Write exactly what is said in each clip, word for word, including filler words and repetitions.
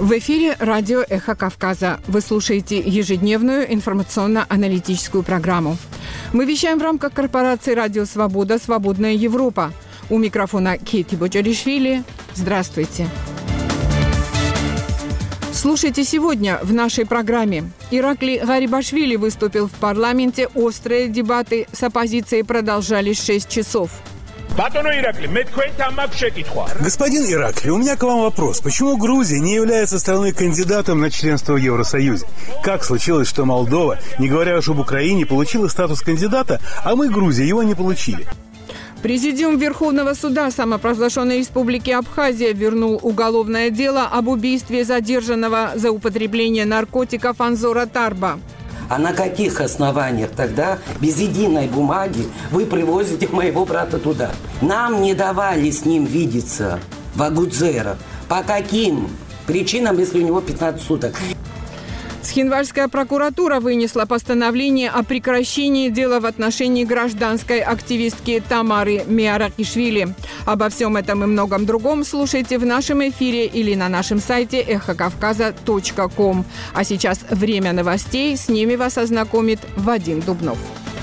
В эфире радио «Эхо Кавказа». Вы слушаете ежедневную информационно-аналитическую программу. Мы вещаем в рамках корпорации «Радио Свобода. Свободная Европа». У микрофона Кейти Боджаришвили. Здравствуйте. Слушайте сегодня в нашей программе. Ираклий Гарибашвили выступил в парламенте. Острые дебаты с оппозицией продолжались шесть часов. Господин Ираклий, у меня к вам вопрос. Почему Грузия не является страной-кандидатом на членство в Евросоюзе? Как случилось, что Молдова, не говоря уж об Украине, получила статус кандидата, а мы, Грузия, его не получили? Президиум Верховного суда самопровозглашенной республики Абхазия вернул уголовное дело об убийстве задержанного за употребление наркотиков Анзора Тарба. А на каких основаниях тогда, без единой бумаги, вы привозите моего брата туда? Нам не давали с ним видеться в Агудзера. По каким причинам, если у него пятнадцать суток? Цхинвальская прокуратура вынесла постановление о прекращении дела в отношении гражданской активистки Тамары Миаракишвили. Обо всем этом и многом другом слушайте в нашем эфире или на нашем сайте эхо кавказа точка ком. А сейчас время новостей. С ними вас ознакомит Вадим Дубнов.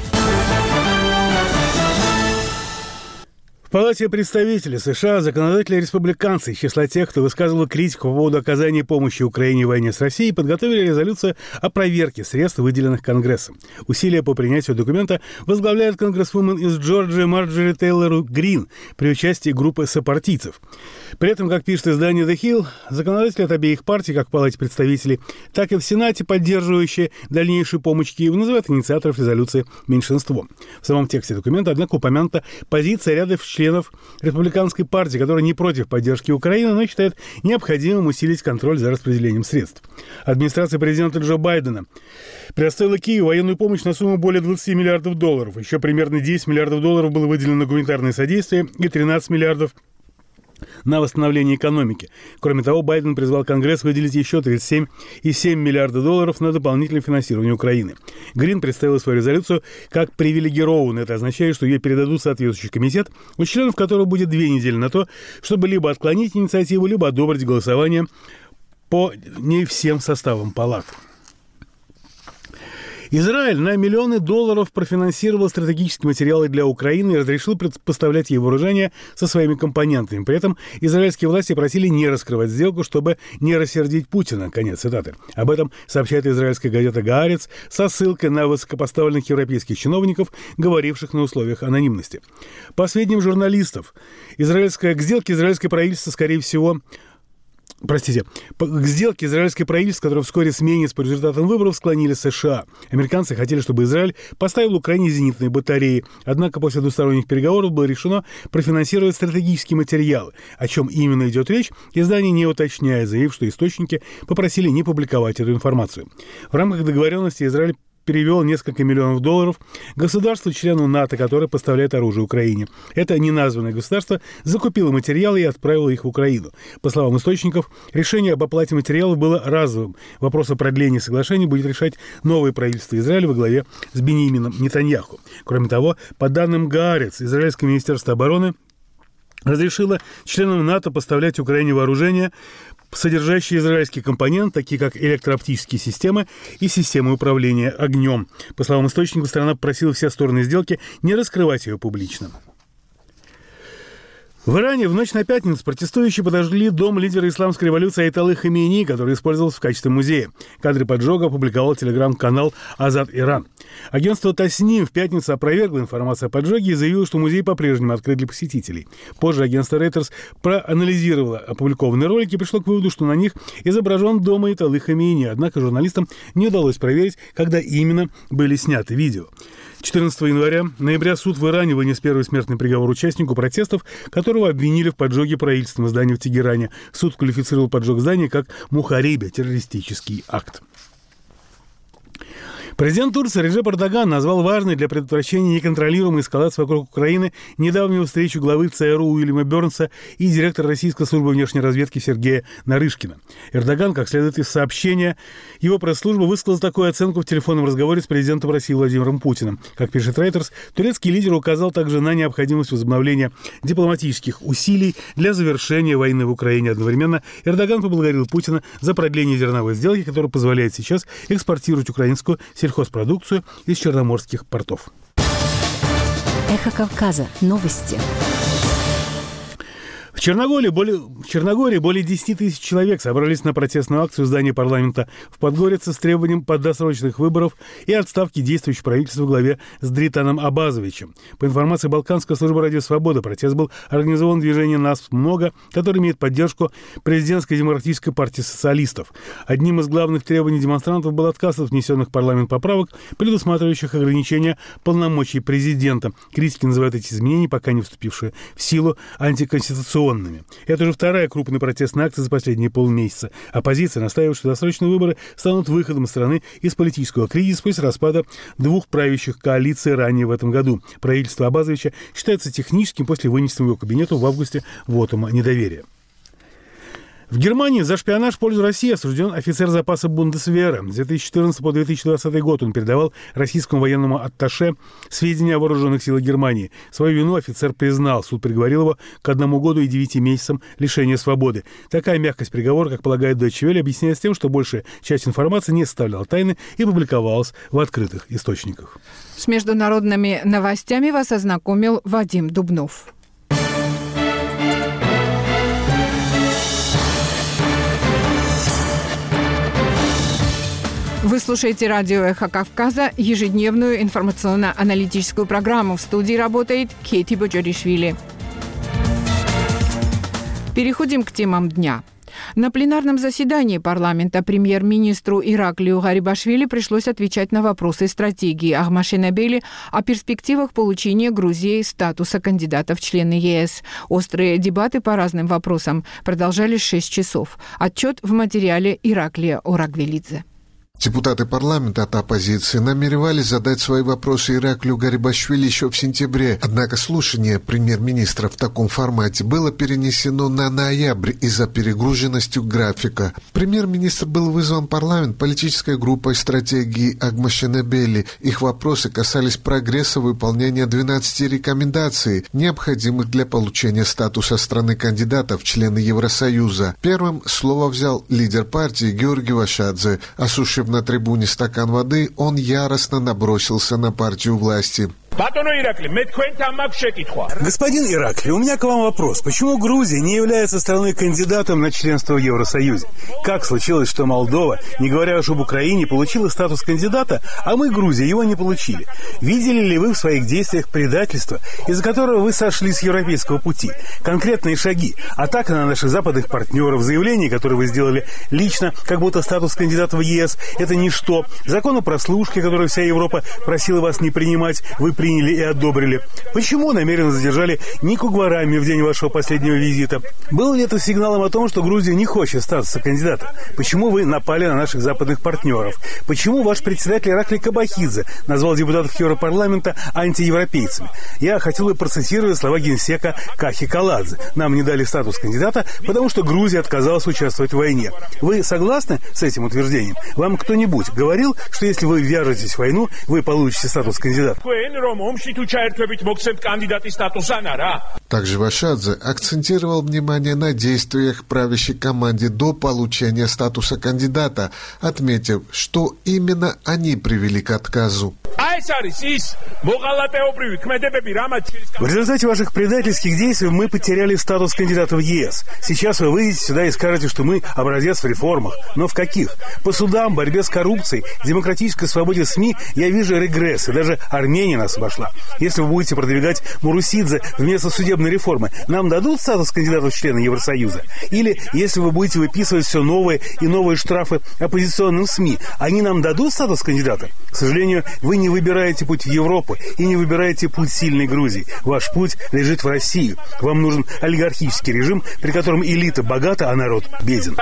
В Палате представителей США законодатели-республиканцы из числа тех, кто высказывал критику по поводу оказания помощи Украине в войне с Россией, подготовили резолюцию о проверке средств, выделенных Конгрессом. Усилия по принятию документа возглавляет конгрессвумен из Джорджии Марджори Тейлор Грин при участии группы сопартийцев. При этом, как пишет издание The Hill, законодатели от обеих партий, как в Палате представителей, так и в Сенате, поддерживающие дальнейшую помощь Киеву, называют инициаторов резолюции меньшинством. В самом тексте документа, однако, упомянута позиция ряда членов республиканской партии, которая не против поддержки Украины, но считает необходимым усилить контроль за распределением средств. Администрация президента Джо Байдена предоставила Киеву военную помощь на сумму более двадцать миллиардов долларов. Еще примерно десять миллиардов долларов было выделено на гуманитарное содействие и тринадцать миллиардов на восстановление экономики. Кроме того, Байден призвал Конгресс выделить еще тридцать семь целых семь десятых миллиарда долларов на дополнительное финансирование Украины. Грин представил свою резолюцию как привилегированную. Это означает, что ее передадут в соответствующий комитет, у членов которого будет две недели на то, чтобы либо отклонить инициативу, либо одобрить голосование по не всем составам палат. Израиль на миллионы долларов профинансировал стратегические материалы для Украины и разрешил поставлять ей вооружение со своими компонентами. При этом израильские власти просили не раскрывать сделку, чтобы не рассердить Путина. Конец цитаты. Об этом сообщает израильская газета «Гаарец» со ссылкой на высокопоставленных европейских чиновников, говоривших на условиях анонимности. По сведениям журналистов, израильское, к сделке израильское правительство, скорее всего, Простите, к сделке израильское правительство, которое вскоре сменится по результатам выборов, склонили США. Американцы хотели, чтобы Израиль поставил Украине зенитные батареи. Однако после двусторонних переговоров было решено профинансировать стратегические материалы. О чем именно идет речь, издание не уточняет, заявив, что источники попросили не публиковать эту информацию. В рамках договоренности Израиль перевел несколько миллионов долларов государству-члену НАТО, которое поставляет оружие Украине. Это неназванное государство закупило материалы и отправило их в Украину. По словам источников, решение об оплате материалов было разовым. Вопрос о продлении соглашений будет решать новое правительство Израиля во главе с Биньямином Нетаньяху. Кроме того, по данным Гаарец, израильское министерство обороны разрешило членам НАТО поставлять Украине вооружение, содержащие израильские компоненты, такие как электрооптические системы и системы управления огнем. По словам источников, страна просила все стороны сделки не раскрывать ее публично. В Иране в ночь на пятницу протестующие подожгли дом лидера исламской революции Аятоллы Хаминеи, который использовался в качестве музея. Кадры поджога опубликовал телеграм-канал «Азад Иран». Агентство Тасним в пятницу опровергло информацию о поджоге и заявило, что музей по-прежнему открыт для посетителей. Позже агентство Reuters проанализировало опубликованные ролики и пришло к выводу, что на них изображен дом Аятоллы Хаминеи. Однако журналистам не удалось проверить, когда именно были сняты видео. четырнадцатого января ноября суд в Иране вынес первый смертный приговор участнику протестов, которого обвинили в поджоге правительственного здания в Тегеране. Суд квалифицировал поджог здания как мухариба, террористический акт. Президент Турции Реджеп Эрдоган назвал важной для предотвращения неконтролируемой эскалации вокруг Украины недавнюю встречу главы ЦРУ Уильяма Бернса и директора Российской службы внешней разведки Сергея Нарышкина. Эрдоган, как следует из сообщения, его пресс-служба высказала такую оценку в телефонном разговоре с президентом России Владимиром Путиным. Как пишет Reuters, турецкий лидер указал также на необходимость возобновления дипломатических усилий для завершения войны в Украине. Одновременно Эрдоган поблагодарил Путина за продление зерновой сделки, которая позволяет сейчас экспортировать украинскую сельхозпродукцию из черноморских портов. Эхо Кавказа. Новости. В Черногории более, в Черногории более десять тысяч человек собрались на протестную акцию в здании парламента в Подгорице с требованием досрочных выборов и отставки действующего правительства во главе с Дританом Абазовичем. По информации Балканской службы «Радио Свобода», протест был организован движением «Нас много», которое имеет поддержку президентской демократической партии социалистов. Одним из главных требований демонстрантов был отказ от внесенных в парламент поправок, предусматривающих ограничения полномочий президента. Критики называют эти изменения, пока не вступившие в силу, антиконституционными. Это уже вторая крупная протестная акция за последние полмесяца. Оппозиция настаивает, что досрочные выборы станут выходом страны из политического кризиса после распада двух правящих коалиций ранее в этом году. Правительство Абазовича считается техническим после вынесенного его кабинету в августе вотума недоверия. В Германии за шпионаж в пользу России осужден офицер запаса Бундесвера. С две тысячи четырнадцатого по две тысячи двадцатый год он передавал российскому военному атташе сведения о вооруженных силах Германии. Свою вину офицер признал. Суд приговорил его к одному году и девяти месяцам лишения свободы. Такая мягкость приговора, как полагает Deutsche Welle, объясняется тем, что большая часть информации не составляла тайны и публиковалась в открытых источниках. С международными новостями вас ознакомил Вадим Дубнов. Вы слушаете радио «Эхо Кавказа», ежедневную информационно-аналитическую программу. В студии работает Кейти Боджоришвили. Переходим к темам дня. На пленарном заседании парламента премьер-министру Ираклию Гарибашвили пришлось отвечать на вопросы стратегии Ахмашенебели о перспективах получения Грузии статуса кандидата в члены ЕС. Острые дебаты по разным вопросам продолжались шесть часов. Отчет в материале Ираклия Орагвелидзе. Депутаты парламента от оппозиции намеревались задать свои вопросы Ираклию Гарибашвили еще в сентябре, однако слушание премьер-министра в таком формате было перенесено на ноябрь из-за перегруженности графика. Премьер-министр был вызван в парламент политической группой стратегии Ахмашенебели. Их вопросы касались прогресса выполнения двенадцати рекомендаций, необходимых для получения статуса страны-кандидата в члены Евросоюза. Первым слово взял лидер партии Георгий Вашадзе. Осушив на трибуне стакан воды, он яростно набросился на партию власти. Господин Иракли, у меня к вам вопрос. Почему Грузия не является страной-кандидатом на членство в Евросоюзе? Как случилось, что Молдова, не говоря уж об Украине, получила статус кандидата, а мы, Грузия, его не получили? Видели ли вы в своих действиях предательство, из-за которого вы сошли с европейского пути? Конкретные шаги, атака на наших западных партнеров, заявления, которые вы сделали лично, как будто статус кандидата в ЕС – это ничто. Закон о прослушке, который вся Европа просила вас не принимать, вы приняли и одобрили. Почему намеренно задержали Нику Гварами в день вашего последнего визита? Было ли это сигналом о том, что Грузия не хочет статуса кандидата? Почему вы напали на наших западных партнеров? Почему ваш председатель Ираклий Кабахидзе назвал депутатов Европарламента антиевропейцами? Я хотел бы процитировать слова генсека Кахи Каладзе. Нам не дали статус кандидата, потому что Грузия отказалась участвовать в войне. Вы согласны с этим утверждением? Вам кто-нибудь говорил, что если вы ввяжетесь в войну, вы получите статус кандидата? Также Вашадзе акцентировал внимание на действиях правящей команде до получения статуса кандидата, отметив, что именно они привели к отказу. В результате ваших предательских действий мы потеряли статус кандидата в ЕС. Сейчас вы выйдете сюда и скажете, что мы образец в реформах. Но в каких? По судам, борьбе с коррупцией, демократической свободе СМИ я вижу регресс, и даже Армения нас обошла. Если вы будете продвигать Мурусидзе вместо судебной реформы, нам дадут статус кандидата в члены Евросоюза? Или, если вы будете выписывать все новые и новые штрафы оппозиционным СМИ, они нам дадут статус кандидата? К сожалению, вы не не выбираете путь в Европу и не выбираете путь сильной Грузии. Ваш путь лежит в Россию. Вам нужен олигархический режим, при котором элита богата, а народ беден.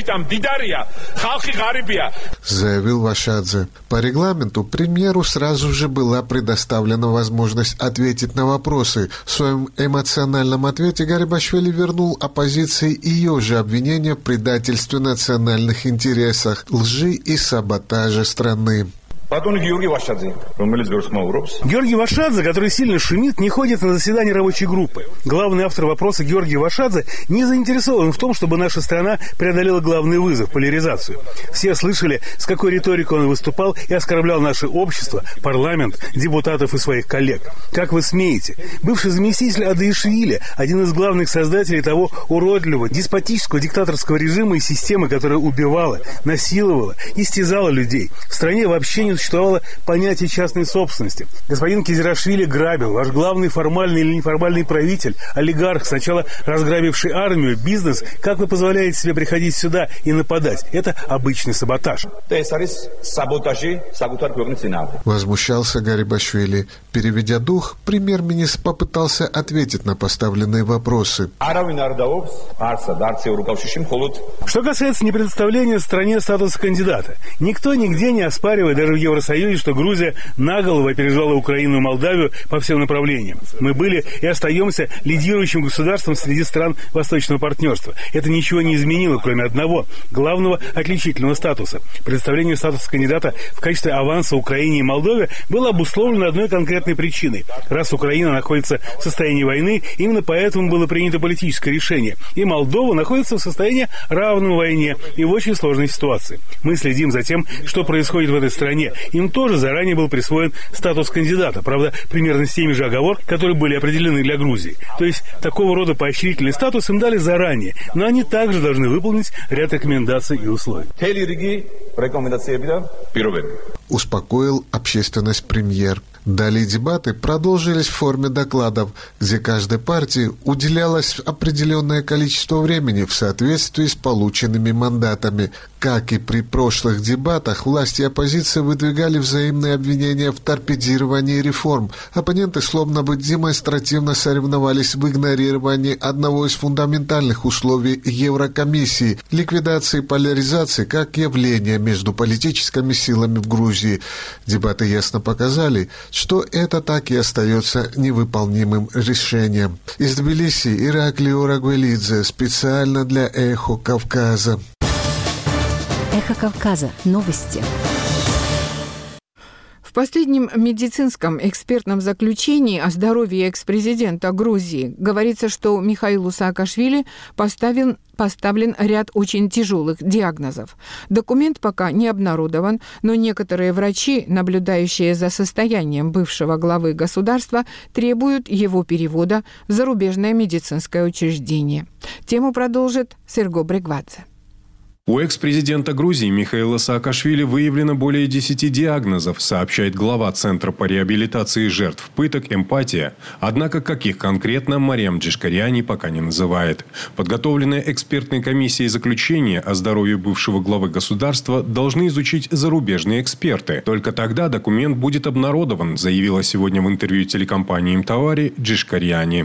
Заявил Вашадзе. По регламенту премьеру сразу же была предоставлена возможность ответить на вопросы. В своем эмоциональном ответе Гарибашвили вернул оппозиции ее же обвинения в предательстве национальных интересах, лжи и саботаже страны. Георгий Вашадзе, который сильно шумит, не ходит на заседание рабочей группы. Главный автор вопроса Георгий Вашадзе не заинтересован в том, чтобы наша страна преодолела главный вызов – поляризацию. Все слышали, с какой риторикой он выступал и оскорблял наше общество, парламент, депутатов и своих коллег. Как вы смеете? Бывший заместитель Адаишвили, один из главных создателей того уродливого, деспотического, диктаторского режима и системы, которая убивала, насиловала, истязала людей. В стране вообще не существовало понятие частной собственности. Господин Кизирашвили грабил, ваш главный формальный или неформальный правитель, олигарх, сначала разграбивший армию, бизнес. Как вы позволяете себе приходить сюда и нападать? Это обычный саботаж. Возмущался Гарибашвили. Переведя дух, премьер-министр попытался ответить на поставленные вопросы. Что касается непредоставления стране статуса кандидата, никто нигде не оспаривает, даже в Евросоюзе, что Грузия наголову опережала Украину и Молдавию по всем направлениям. Мы были и остаемся лидирующим государством среди стран Восточного партнерства. Это ничего не изменило, кроме одного, главного отличительного статуса. Предоставление статуса кандидата в качестве аванса Украине и Молдове было обусловлено одной конкретной причиной. Раз Украина находится в состоянии войны, именно поэтому было принято политическое решение. И Молдова находится в состоянии равном войне и в очень сложной ситуации. Мы следим за тем, что происходит в этой стране. Им тоже заранее был присвоен статус кандидата, правда, примерно с теми же оговорками, которые были определены для Грузии. То есть такого рода поощрительный статус им дали заранее, но они также должны выполнить ряд рекомендаций и условий. Успокоил общественность премьер. Далее дебаты продолжились в форме докладов, где каждой партии уделялось определенное количество времени в соответствии с полученными мандатами. Как и при прошлых дебатах, власть и оппозиция выдвигали взаимные обвинения в торпедировании реформ. Оппоненты словно бы демонстративно соревновались в игнорировании одного из фундаментальных условий Еврокомиссии – ликвидации поляризации как явления между политическими силами в Грузии. Дебаты ясно показали, что это так и остается невыполнимым решением. Из Тбилиси Ираклий Орагвелидзе специально для «Эхо Кавказа». Эхо Кавказа. Новости. В последнем медицинском экспертном заключении о здоровье экс-президента Грузии говорится, что Михаилу Саакашвили поставлен, поставлен ряд очень тяжелых диагнозов. Документ пока не обнародован, но некоторые врачи, наблюдающие за состоянием бывшего главы государства, требуют его перевода в зарубежное медицинское учреждение. Тему продолжит Серго Брегвадзе. У экс-президента Грузии Михаила Саакашвили выявлено более десяти диагнозов, сообщает глава Центра по реабилитации жертв пыток «Эмпатия». Однако каких конкретно, Мариам Джишкаряни пока не называет. Подготовленное экспертной комиссией заключение о здоровье бывшего главы государства должны изучить зарубежные эксперты. Только тогда документ будет обнародован, заявила сегодня в интервью телекомпании «Имтавари» Джишкаряни.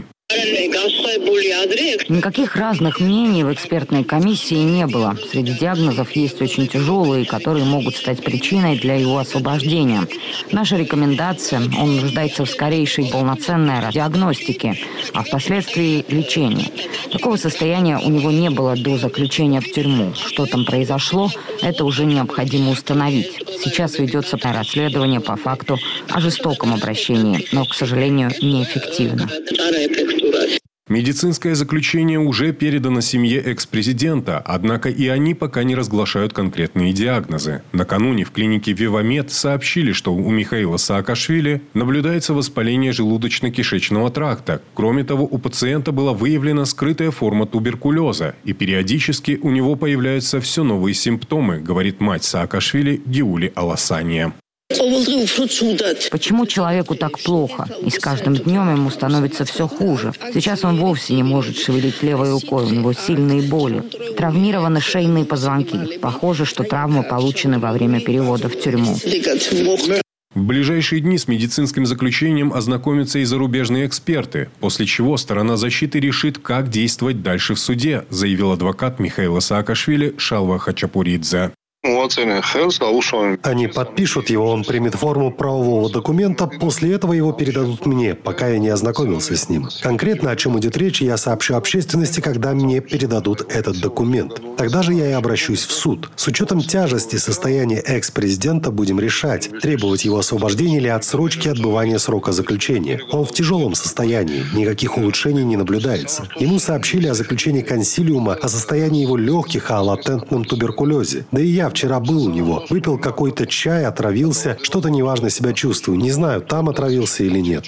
Никаких разных мнений в экспертной комиссии не было. Среди диагнозов есть очень тяжелые, которые могут стать причиной для его освобождения. Наша рекомендация – он нуждается в скорейшей полноценной диагностике, а впоследствии лечении. Такого состояния у него не было до заключения в тюрьму. Что там произошло, это уже необходимо установить. Сейчас ведется расследование по факту о жестоком обращении, но, к сожалению, неэффективно. Медицинское заключение уже передано семье экс-президента, однако и они пока не разглашают конкретные диагнозы. Накануне в клинике «Вивамед» сообщили, что у Михаила Саакашвили наблюдается воспаление желудочно-кишечного тракта. Кроме того, у пациента была выявлена скрытая форма туберкулеза, и периодически у него появляются все новые симптомы, говорит мать Саакашвили Гиули Аласания. Почему человеку так плохо? И с каждым днем ему становится все хуже. Сейчас он вовсе не может шевелить левой рукой, у него сильные боли. Травмированы шейные позвонки. Похоже, что травмы получены во время перевода в тюрьму. В ближайшие дни с медицинским заключением ознакомятся и зарубежные эксперты, после чего сторона защиты решит, как действовать дальше в суде, заявил адвокат Михаила Саакашвили Шалва Хачапуридзе. Они подпишут его, он примет форму правового документа, после этого его передадут мне, пока я не ознакомился с ним. Конкретно о чем идет речь, я сообщу общественности, когда мне передадут этот документ. Тогда же я и обращусь в суд. С учетом тяжести состояния экс-президента будем решать, требовать его освобождения или отсрочки отбывания срока заключения. Он в тяжелом состоянии, никаких улучшений не наблюдается. Ему сообщили о заключении консилиума, о состоянии его легких, о латентном туберкулезе. Да и я вчера был у него, выпил какой-то чай, отравился, что-то неважно себя чувствую. Не знаю, там отравился или нет.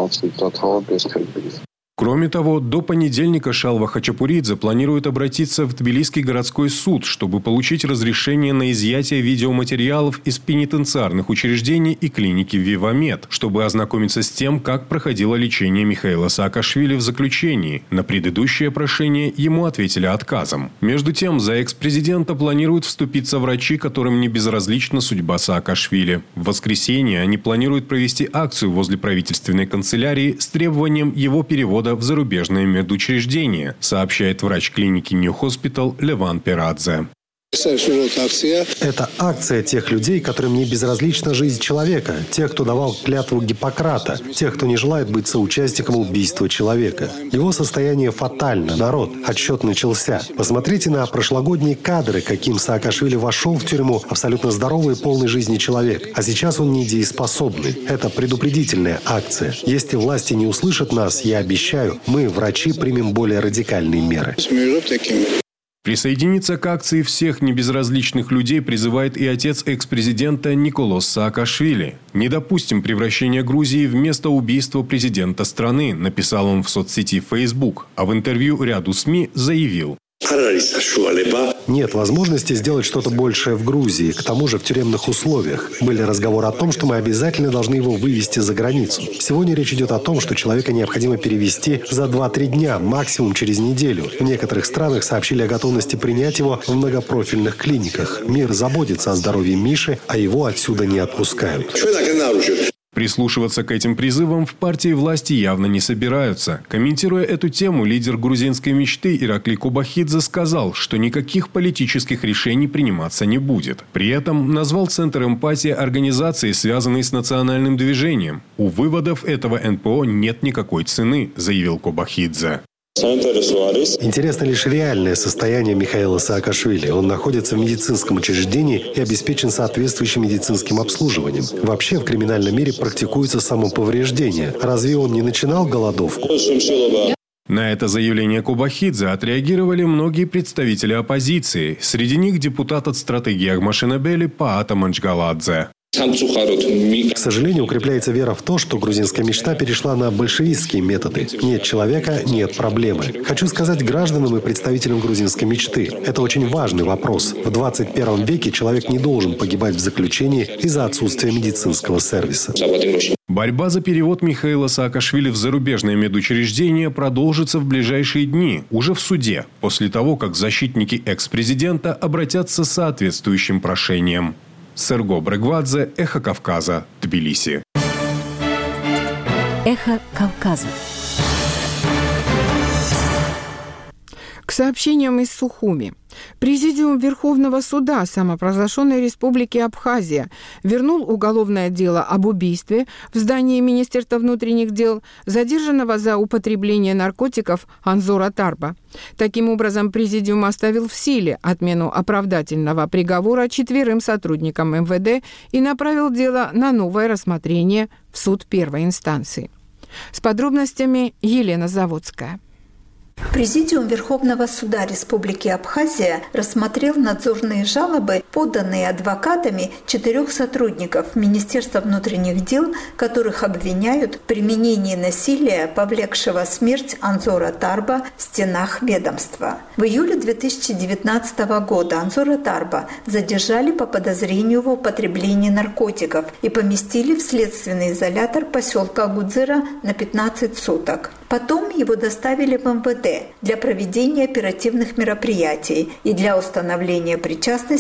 Кроме того, до понедельника Шалва Хачапуридзе планирует обратиться в Тбилисский городской суд, чтобы получить разрешение на изъятие видеоматериалов из пенитенциарных учреждений и клиники Вивамед, чтобы ознакомиться с тем, как проходило лечение Михаила Саакашвили в заключении. На предыдущее прошение ему ответили отказом. Между тем, за экс-президента планируют вступиться врачи, которым не безразлична судьба Саакашвили. В воскресенье они планируют провести акцию возле правительственной канцелярии с требованием его перевода в зарубежное медучреждение, сообщает врач клиники New Hospital Леван Перадзе. Это акция тех людей, которым не безразлична жизнь человека, тех, кто давал клятву Гиппократа, тех, кто не желает быть соучастником убийства человека. Его состояние фатально. Народ, отсчет начался. Посмотрите на прошлогодние кадры, каким Саакашвили вошел в тюрьму, абсолютно здоровый и полный жизни человек. А сейчас он недееспособный. Это предупредительная акция. Если власти не услышат нас, я обещаю, мы, врачи, примем более радикальные меры. Присоединиться к акции всех небезразличных людей призывает и отец экс-президента Николос Саакашвили. «Не допустим превращения Грузии в место убийства президента страны», написал он в соцсети Facebook, а в интервью ряду СМИ заявил: нет возможности сделать что-то большее в Грузии, к тому же в тюремных условиях. Были разговоры о том, что мы обязательно должны его вывести за границу. Сегодня речь идет о том, что человека необходимо перевести за два-три дня, максимум через неделю. В некоторых странах сообщили о готовности принять его в многопрофильных клиниках. Мир заботится о здоровье Миши, а его отсюда не отпускают. Прислушиваться к этим призывам в партии власти явно не собираются. Комментируя эту тему, лидер грузинской мечты Иракли Кобахидзе сказал, что никаких политических решений приниматься не будет. При этом назвал Центр эмпатии организацией, связанной с национальным движением. У выводов этого эн пэ о нет никакой цены, заявил Кобахидзе. Интересно лишь реальное состояние Михаила Саакашвили. Он находится в медицинском учреждении и обеспечен соответствующим медицинским обслуживанием. Вообще в криминальном мире практикуется самоповреждение. Разве он не начинал голодовку? На это заявление Кобахидзе отреагировали многие представители оппозиции. Среди них депутат от стратегии Агмашинабели Паата Манчгаладзе. К сожалению, укрепляется вера в то, что грузинская мечта перешла на большевистские методы. Нет человека – нет проблемы. Хочу сказать гражданам и представителям грузинской мечты. Это очень важный вопрос. В двадцать первом веке человек не должен погибать в заключении из-за отсутствия медицинского сервиса. Борьба за перевод Михаила Саакашвили в зарубежное медучреждение продолжится в ближайшие дни, уже в суде, после того, как защитники экс-президента обратятся с соответствующим прошением. Серго Брегвадзе, Эхо Кавказа, Тбилиси. Эхо Кавказа. К сообщениям из Сухуми. Президиум Верховного суда самопровозглашенной Республики Абхазия вернул уголовное дело об убийстве в здании Министерства внутренних дел задержанного за употребление наркотиков Анзора Тарба. Таким образом, Президиум оставил в силе отмену оправдательного приговора четверым сотрудникам эм вэ дэ и направил дело на новое рассмотрение в суд первой инстанции. С подробностями Елена Заводская. Президиум Верховного суда Республики Абхазия рассмотрел надзорные жалобы, поданные адвокатами четырех сотрудников Министерства внутренних дел, которых обвиняют в применении насилия, повлекшего смерть Анзора Тарба в стенах ведомства. В июле две тысячи девятнадцатого года Анзора Тарба задержали по подозрению в употреблении наркотиков и поместили в следственный изолятор поселка Агудзера на пятнадцать суток. Потом его доставили в эм вэ дэ для проведения оперативных мероприятий и для установления причастности к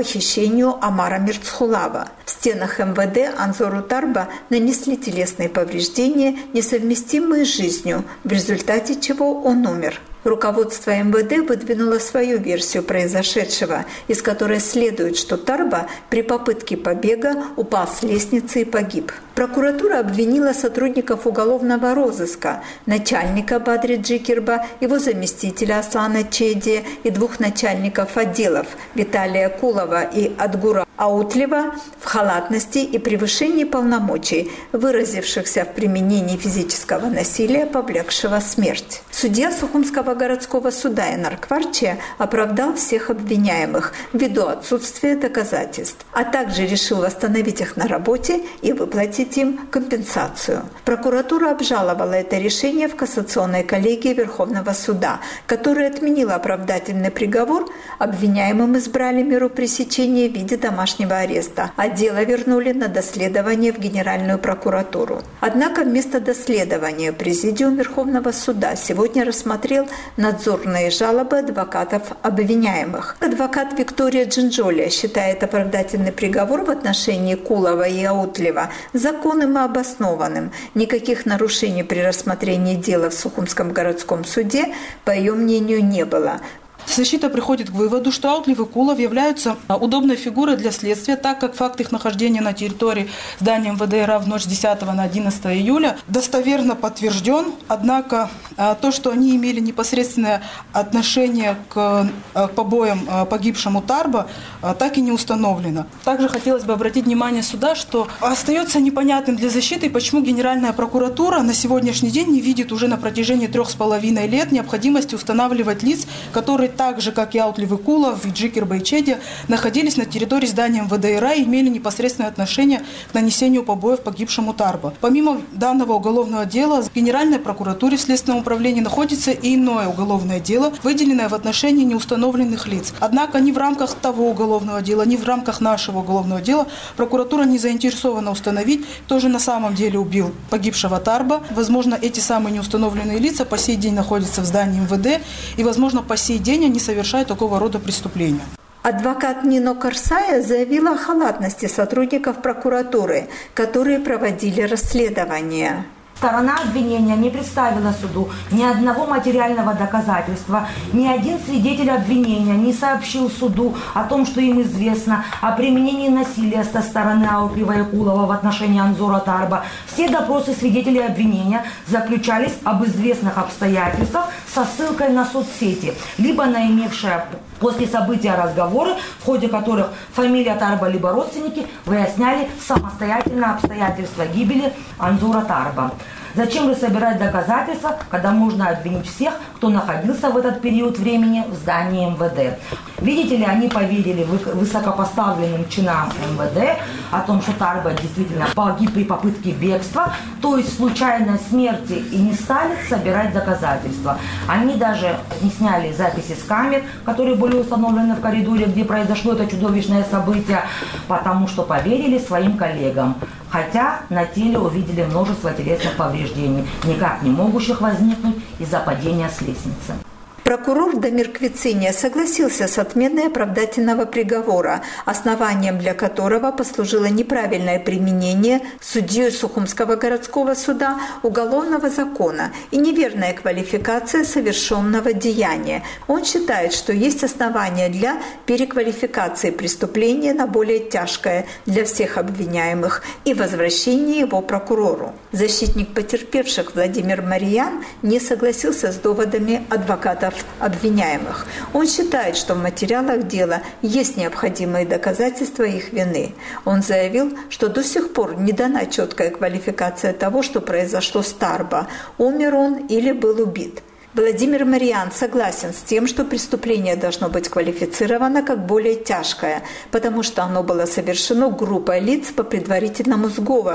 похищению Омара Мирцхулава. В стенах эм вэ дэ Анзору Тарба нанесли телесные повреждения, несовместимые с жизнью, в результате чего он умер. Руководство эм вэ дэ выдвинуло свою версию произошедшего, из которой следует, что Тарба при попытке побега упал с лестницы и погиб. Прокуратура обвинила сотрудников уголовного розыска, начальника Бадри Джикирба, его заместителя Аслана Чедия и двух начальников отделов Виталия Кулова и Адгура Аутлева в халатности и превышении полномочий, выразившихся в применении физического насилия, повлекшего смерть. Судья Сухумского городского суда Энар Кварчия оправдал всех обвиняемых ввиду отсутствия доказательств, а также решил восстановить их на работе и выплатить им компенсацию. Прокуратура обжаловала это решение в кассационной коллегии Верховного суда, которая отменила оправдательный приговор. Обвиняемым избрали меру пресечения в виде домашнего ареста, а дело вернули на доследование в Генеральную прокуратуру. Однако вместо доследования Президиум Верховного суда сегодня рассмотрел надзорные жалобы адвокатов обвиняемых. Адвокат Виктория Джинджолия считает оправдательный приговор в отношении Кулова и Аутлева законным и обоснованным. Никаких нарушений при рассмотрении дела в Сухумском городском суде, по ее мнению, не было. Защита приходит к выводу, что Аутлев и Кулов являются удобной фигурой для следствия, так как факт их нахождения на территории здания эм вэ дэ эр а в ночь с десятого на одиннадцатое июля достоверно подтвержден. Однако то, что они имели непосредственное отношение к побоям погибшему Тарба, так и не установлено. Также хотелось бы обратить внимание суда, что остается непонятным для защиты, почему Генеральная прокуратура на сегодняшний день не видит уже на протяжении трех с половиной лет необходимости устанавливать лиц, которые так же, как и Аутлев и Кулов, и Джикирба и Чедия, находились на территории здания эм вэ дэ эр а и имели непосредственное отношение к нанесению побоев погибшему Тарба. Помимо данного уголовного дела, в Генеральной прокуратуре в Следственном управлении находится и иное уголовное дело, выделенное в отношении неустановленных лиц. Однако ни в рамках того уголовного дела, ни в рамках нашего уголовного дела прокуратура не заинтересована установить, кто же на самом деле убил погибшего Тарба. Возможно, эти самые неустановленные лица по сей день находятся в здании эм вэ дэ и, возможно, по сей день не совершают такого рода преступления. Адвокат Нино Карсая заявила о халатности сотрудников прокуратуры, которые проводили расследование. Сторона обвинения не представила суду ни одного материального доказательства, ни один свидетель обвинения не сообщил суду о том, что им известно о применении насилия со стороны Аутлева и Кулова в отношении Анзора Тарба. Все допросы свидетелей обвинения заключались об известных обстоятельствах со ссылкой на соцсети, либо на имевшие после события разговоры, в ходе которых фамилия Тарба либо родственники выясняли самостоятельно обстоятельства гибели Анзора Тарба. Зачем же собирать доказательства, когда можно обвинить всех, кто находился в этот период времени в здании эм вэ дэ? Видите ли, они поверили высокопоставленным чинам эм вэ дэ о том, что Тарба действительно погиб при попытке бегства, то есть случайной смерти, и не стали собирать доказательства. Они даже не сняли записи с камер, которые были установлены в коридоре, где произошло это чудовищное событие, потому что поверили своим коллегам. Хотя на теле увидели множество телесных повреждений, никак не могущих возникнуть из-за падения с лестницы. Прокурор Дамир Квициния согласился с отменой оправдательного приговора, основанием для которого послужило неправильное применение судьей Сухумского городского суда уголовного закона и неверная квалификация совершенного деяния. Он считает, что есть основания для переквалификации преступления на более тяжкое для всех обвиняемых и возвращения его прокурору. Защитник потерпевших Владимир Мариян не согласился с доводами адвокатов обвиняемых. Он считает, что в материалах дела есть необходимые доказательства их вины. Он заявил, что до сих пор не дана четкая квалификация того, что произошло с Тарба, умер он или был убит. Владимир Мариян согласен с тем, что преступление должно быть квалифицировано как более тяжкое, потому что оно было совершено группой лиц по предварительному сговору.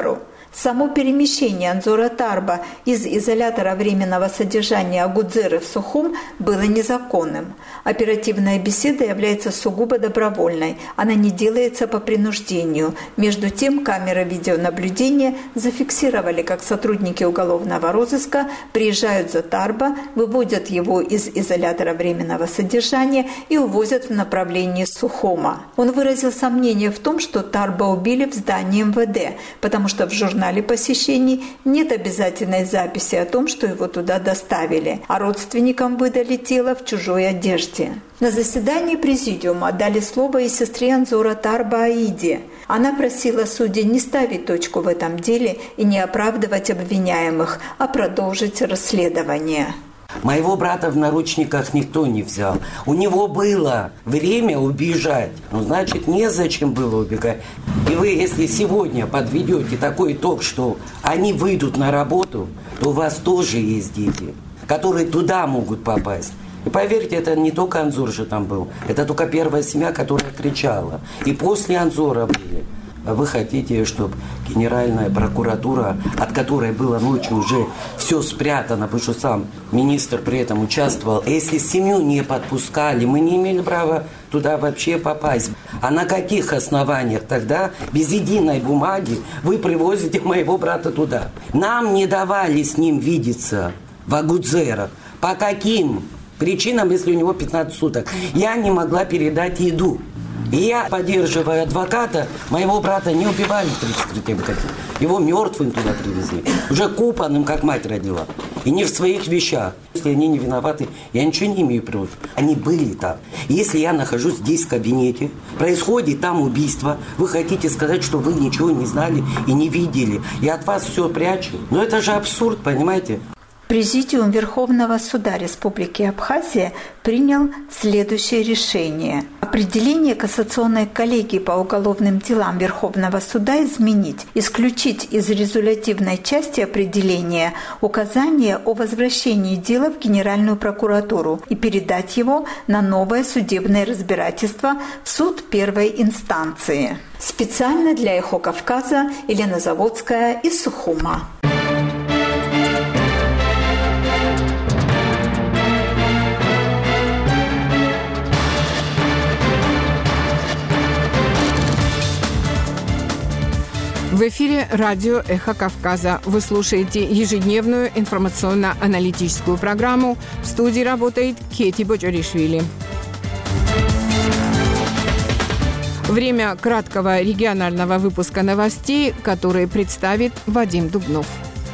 Само перемещение Анзора Тарба из изолятора временного содержания Агудзеры в Сухум было незаконным. Оперативная беседа является сугубо добровольной, она не делается по принуждению. Между тем, камеры видеонаблюдения зафиксировали, как сотрудники уголовного розыска приезжают за Тарба, выводят его из изолятора временного содержания и увозят в направлении Сухума. Он выразил сомнение в том, что Тарба убили в здании эм вэ дэ, потому что в журнале посещений нет обязательной записи о том, что его туда доставили, а родственникам выдали тело в чужой одежде. На заседании президиума дали слово и сестре Анзора Тарба Аиде. Она просила судей не ставить точку в этом деле и не оправдывать обвиняемых, а продолжить расследование. Моего брата в наручниках никто не взял. У него было время убежать. Ну, значит, незачем было убегать. И вы, если сегодня подведете такой итог, что они выйдут на работу, то у вас тоже есть дети, которые туда могут попасть. И поверьте, это не только Анзор же там был. Это только первая семья, которая кричала. И после Анзора были. Вы хотите, чтобы Генеральная прокуратура, от которой было ночью уже все спрятано, потому что сам министр при этом участвовал, если семью не подпускали, мы не имели права туда вообще попасть. А на каких основаниях тогда без единой бумаги вы привозите моего брата туда? Нам не давали с ним видеться в Агудзерах. По каким причинам, если у него пятнадцать суток? Я не могла передать еду. И я, поддерживая адвоката, моего брата не убивали в тридцать третьем году. Его мертвым туда привезли. Уже купанным, как мать родила. И не в своих вещах. Если они не виноваты, я ничего не имею против. Они были там. И если я нахожусь здесь в кабинете, происходит там убийство, вы хотите сказать, что вы ничего не знали и не видели. Я от вас все прячу. Но это же абсурд, понимаете? Президиум Верховного суда Республики Абхазия принял следующее решение. Определение кассационной коллегии по уголовным делам Верховного суда изменить, исключить из резолютивной части определения указание о возвращении дела в Генеральную прокуратуру и передать его на новое судебное разбирательство в суд первой инстанции. Специально для «Эхо Кавказа» Елена Заводская из Сухума. В эфире радио «Эхо Кавказа». Вы слушаете ежедневную информационно-аналитическую программу. В студии работает Кети Боджоришвили. Время краткого регионального выпуска новостей, который представит Вадим Дубнов.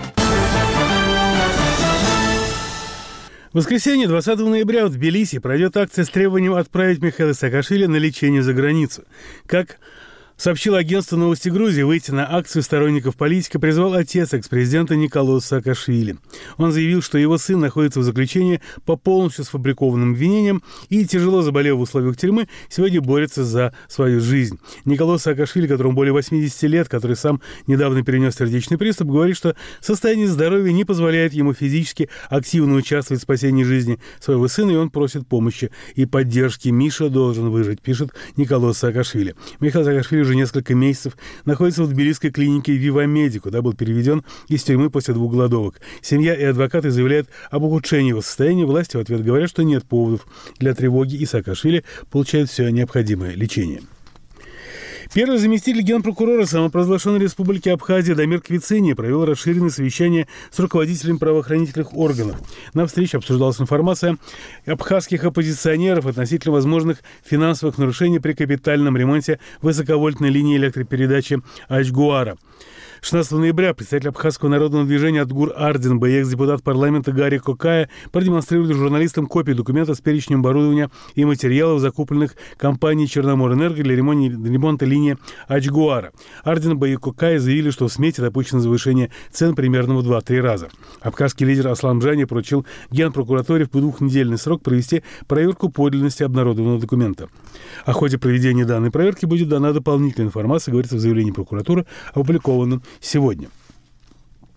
В воскресенье, двадцатого ноября, в Тбилиси пройдет акция с требованием отправить Михаила Саакашвили на лечение за границу. Как сообщило агентство «Новости Грузии», выйти на акцию сторонников политика призвал отец экс-президента Николос Саакашвили. Он заявил, что его сын находится в заключении по полностью сфабрикованным обвинениям и, тяжело заболев в условиях тюрьмы, сегодня борется за свою жизнь. Николос Саакашвили, которому более восьмидесяти лет, который сам недавно перенес сердечный приступ, говорит, что состояние здоровья не позволяет ему физически активно участвовать в спасении жизни своего сына, и он просит помощи и поддержки. «Миша должен выжить», пишет Николос Саакашвили. Михаил Саакашвили уже несколько месяцев находится в тбилисской клинике «Вива-Меди», куда был переведен из тюрьмы после двух голодовок. Семья и адвокаты заявляют об ухудшении его состояния. Власти в ответ говорят, что нет поводов для тревоги, и Саакашвили получает все необходимое лечение. Первый заместитель генпрокурора самопровозглашенной республики Абхазия Дамир Квицини провел расширенное совещание с руководителями правоохранительных органов. На встрече обсуждалась информация абхазских оппозиционеров относительно возможных финансовых нарушений при капитальном ремонте высоковольтной линии электропередачи Ачгуара. шестнадцатого ноября представитель Абхазского народного движения Атгур Ардинба и экс-депутат парламента Гарри Кокая продемонстрировали журналистам копии документа с перечнем оборудования и материалов, закупленных компанией «Черноморэнерго» для ремонта линии Ачгуара. Ардинба и Кокая заявили, что в смете допущено завышение цен примерно в два-три раза. Абхазский лидер Аслан Бжани поручил Генпрокуратуре в двухнедельный срок провести проверку подлинности обнародованного документа. О ходе проведения данной проверки будет дана дополнительная информация, говорится в заявлении прокуратуры, опубликованном сегодня.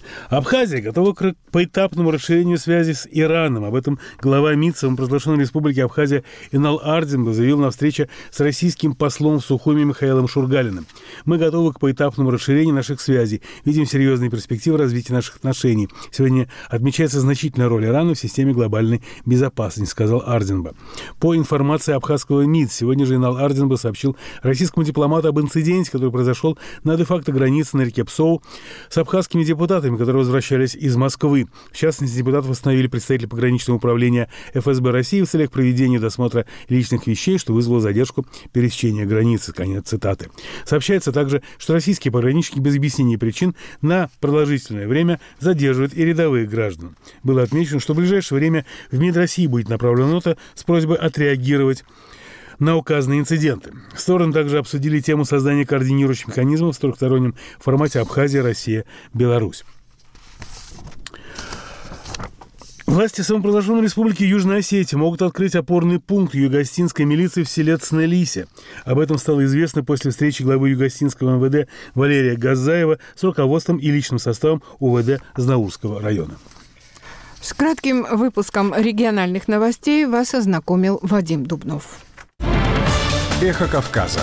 Абхазия готова к поэтапному расширению связи с Ираном. Об этом глава МИД самопровозглашенной республики Абхазия Инал Ардзинба заявил на встрече с российским послом в Сухуми Михаилом Шургалиным. «Мы готовы к поэтапному расширению наших связей. Видим серьезные перспективы развития наших отношений. Сегодня отмечается значительная роль Ирана в системе глобальной безопасности», сказал Ардзинба. По информации абхазского МИД, сегодня же Инал Ардзинба сообщил российскому дипломату об инциденте, который произошел на де-факто границе на реке Псоу с абхазскими депутатами, которые возвращались из Москвы. В частности, депутатов остановили представители пограничного управления эф эс бэ России в целях проведения досмотра личных вещей, что вызвало задержку пересечения границы. Конец цитаты. Сообщается также, что российские пограничники без объяснения причин на продолжительное время задерживают и рядовых граждан. Было отмечено, что в ближайшее время в МИД России будет направлена нота с просьбой отреагировать на указанные инциденты. Стороны также обсудили тему создания координирующих механизмов в трехстороннем формате Абхазия, Россия, Беларусь. Власти самопровозглашенной республики Южной Осетии могут открыть опорный пункт юго-осетинской милиции в селе Цнелисе. Об этом стало известно после встречи главы юго-осетинского эм вэ дэ Валерия Газаева с руководством и личным составом у вэ дэ Знаурского района. С кратким выпуском региональных новостей вас ознакомил Вадим Дубнов. Эхо Кавказа.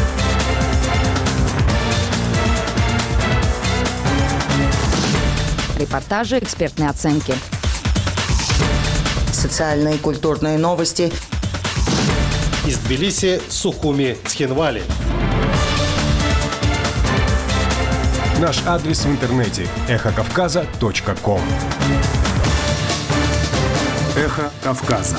Репортажи, экспертные оценки. Социальные и культурные новости. Из Тбилиси, Сухуми, Цхинвали. Наш адрес в интернете – эхо кавказа точка ком. Эхо Кавказа.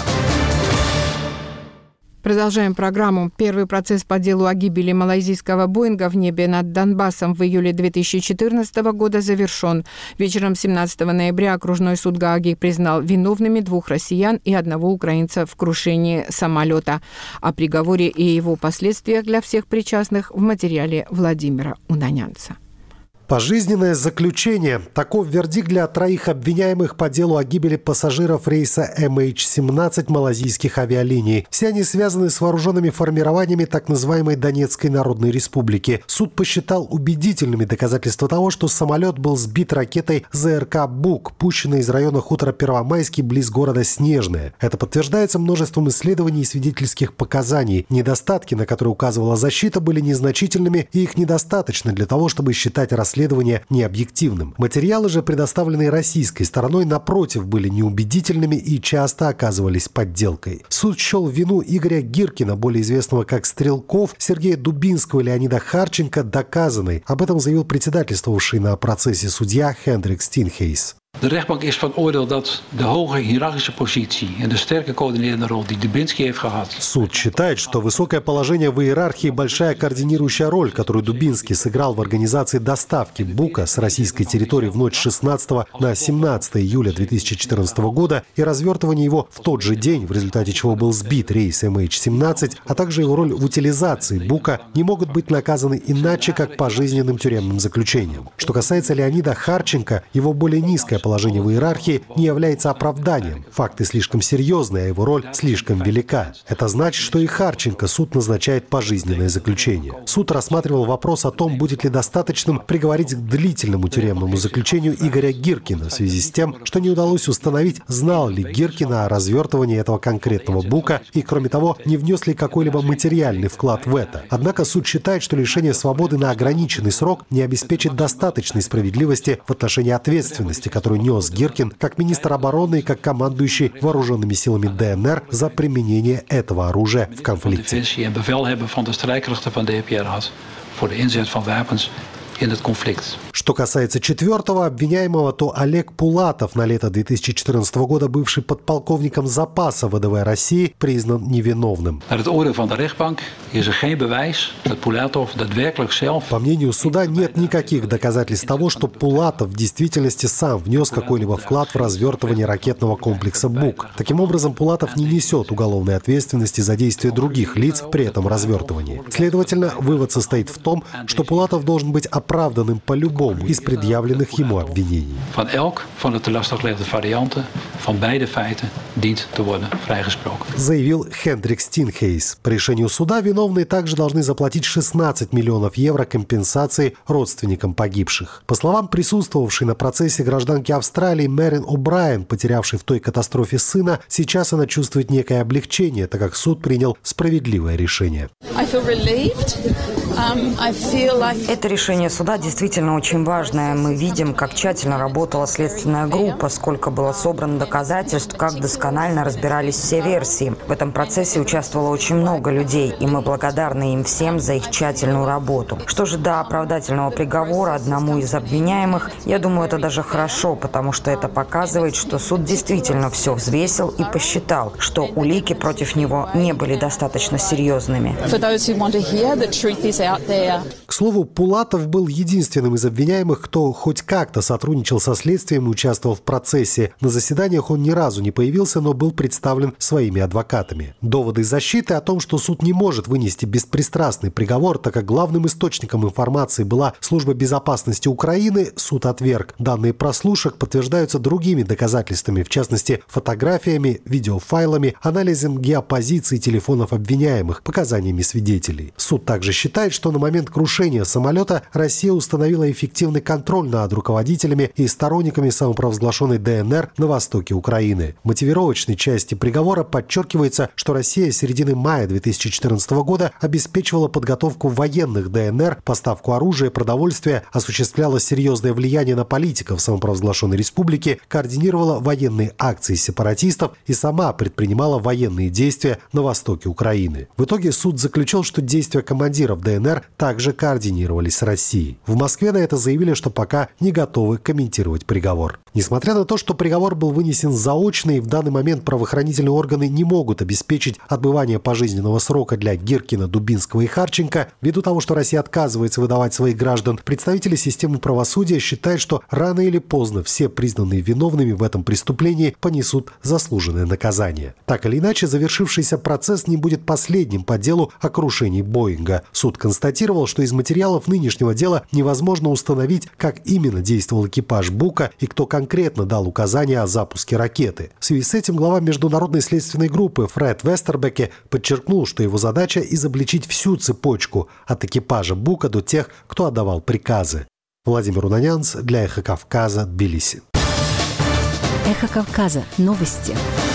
Продолжаем программу. Первый процесс по делу о гибели малайзийского Боинга в небе над Донбассом в июле две тысячи четырнадцатого года завершен. Вечером семнадцатого ноября окружной суд Гааги признал виновными двух россиян и одного украинца в крушении самолета. О приговоре и его последствиях для всех причастных в материале Владимира Унанянца. Пожизненное заключение. Таков вердикт для троих обвиняемых по делу о гибели пассажиров рейса эм эйч семнадцать малайзийских авиалиний. Все они связаны с вооруженными формированиями так называемой Донецкой Народной Республики. Суд посчитал убедительными доказательства того, что самолет был сбит ракетой зэ эр ка «Бук», пущенной из района хутора Первомайский близ города Снежное. Это подтверждается множеством исследований и свидетельских показаний. Недостатки, на которые указывала защита, были незначительными, и их недостаточно для того, чтобы считать расследование расследования необъективным. Материалы же, предоставленные российской стороной, напротив, были неубедительными и часто оказывались подделкой. Суд счел вину Игоря Гиркина, более известного как Стрелков, Сергея Дубинского и Леонида Харченко доказанной. Об этом заявил председательствовавший на процессе судья Хендрик Стинхейс. De rechtbank is van oordeel dat de hoge hiërarchische positie en de sterke coördinerende rol die Дубинский heeft gehad. Суд считает, что высокое положение в иерархии и большая координирующая роль, которую Дубинский сыграл в организации доставки «Бука» с российской территории в ночь шестнадцатого на семнадцатое июля две тысячи четырнадцатого года и развертывание его в тот же день, в результате чего был сбит рейс эм эйч семнадцать, а также его роль в утилизации «Бука», не могут быть наказаны иначе, как пожизненным тюремным заключением. Что касается Леонида Харченко, его более низкое положение в иерархии не является оправданием. Факты слишком серьезные, а его роль слишком велика. Это значит, что и Харченко суд назначает пожизненное заключение. Суд рассматривал вопрос о том, будет ли достаточным приговорить к длительному тюремному заключению Игоря Гиркина в связи с тем, что не удалось установить, знал ли Гиркина о развертывании этого конкретного «Бука» и, кроме того, не внес ли какой-либо материальный вклад в это. Однако суд считает, что лишение свободы на ограниченный срок не обеспечит достаточной справедливости в отношении ответственности, которую нес Гиркин как министр обороны и как командующий вооруженными силами дэ эн эр за применение этого оружия в конфликте. Что касается четвертого обвиняемого, то Олег Пулатов, на лето две тысячи четырнадцатого года бывший подполковником запаса вэ дэ вэ России, признан невиновным. По мнению суда, нет никаких доказательств того, что Пулатов в действительности сам внес какой-либо вклад в развертывание ракетного комплекса «Бук». Таким образом, Пулатов не несет уголовной ответственности за действия других лиц при этом развертывании. Следовательно, вывод состоит в том, что Пулатов должен быть оправдан оправданным по-любому из предъявленных ему обвинений. Van elk van de te lastig gelegde varianten van beide feiten dient te worden vrijgesproken. Заявил Хендрик Стинхейс. По решению суда виновные также должны заплатить шестнадцать миллионов евро компенсации родственникам погибших. По словам присутствовавшей на процессе гражданки Австралии Мэрин О'Брайен, потерявшей в той катастрофе сына, сейчас она чувствует некое облегчение, так как суд принял справедливое решение. Это решение суда действительно очень важное. Мы видим, как тщательно работала следственная группа, сколько было собрано доказательств, как досконально разбирались все версии. В этом процессе участвовало очень много людей, и мы благодарны им всем за их тщательную работу. Что же до оправдательного приговора одному из обвиняемых, я думаю, это даже хорошо, потому что это показывает, что суд действительно все взвесил и посчитал, что улики против него не были достаточно серьезными. К слову, Пулатов был единственным из обвиняемых, кто хоть как-то сотрудничал со следствием и участвовал в процессе. На заседаниях он ни разу не появился, но был представлен своими адвокатами. Доводы защиты о том, что суд не может вынести беспристрастный приговор, так как главным источником информации была Служба безопасности Украины, суд отверг. Данные прослушек подтверждаются другими доказательствами, в частности, фотографиями, видеофайлами, анализом геопозиции телефонов обвиняемых, показаниями свидетелей. Суд также считает, что на момент крушения самолета Россия установила эффективный контроль над руководителями и сторонниками самопровозглашенной ДНР на востоке Украины. В мотивировочной части приговора подчеркивается, что Россия с середины мая две тысячи четырнадцатого года обеспечивала подготовку военных ДНР, поставку оружия, продовольствия, осуществляла серьезное влияние на политиков самопровозглашенной республики, координировала военные акции сепаратистов и сама предпринимала военные действия на востоке Украины. В итоге суд заключил, что действия командиров ДНР также координировались с Россией. В Москве на это заявили, что пока не готовы комментировать приговор. Несмотря на то, что приговор был вынесен заочно и в данный момент правоохранительные органы не могут обеспечить отбывание пожизненного срока для Гиркина, Дубинского и Харченко, ввиду того, что Россия отказывается выдавать своих граждан, представители системы правосудия считают, что рано или поздно все признанные виновными в этом преступлении понесут заслуженное наказание. Так или иначе, завершившийся процесс не будет последним по делу о крушении Боинга. Суд констатировал, что из материалов нынешнего дела невозможно установить, как именно действовал экипаж Бука и кто конкретно дал указания о запуске ракеты. В связи с этим глава международной следственной группы Фред Вестербеке подчеркнул, что его задача изобличить всю цепочку от экипажа Бука до тех, кто отдавал приказы. Владимир Унанянц для «Эхо Кавказа», Тбилиси. «Эхо Кавказа». Новости.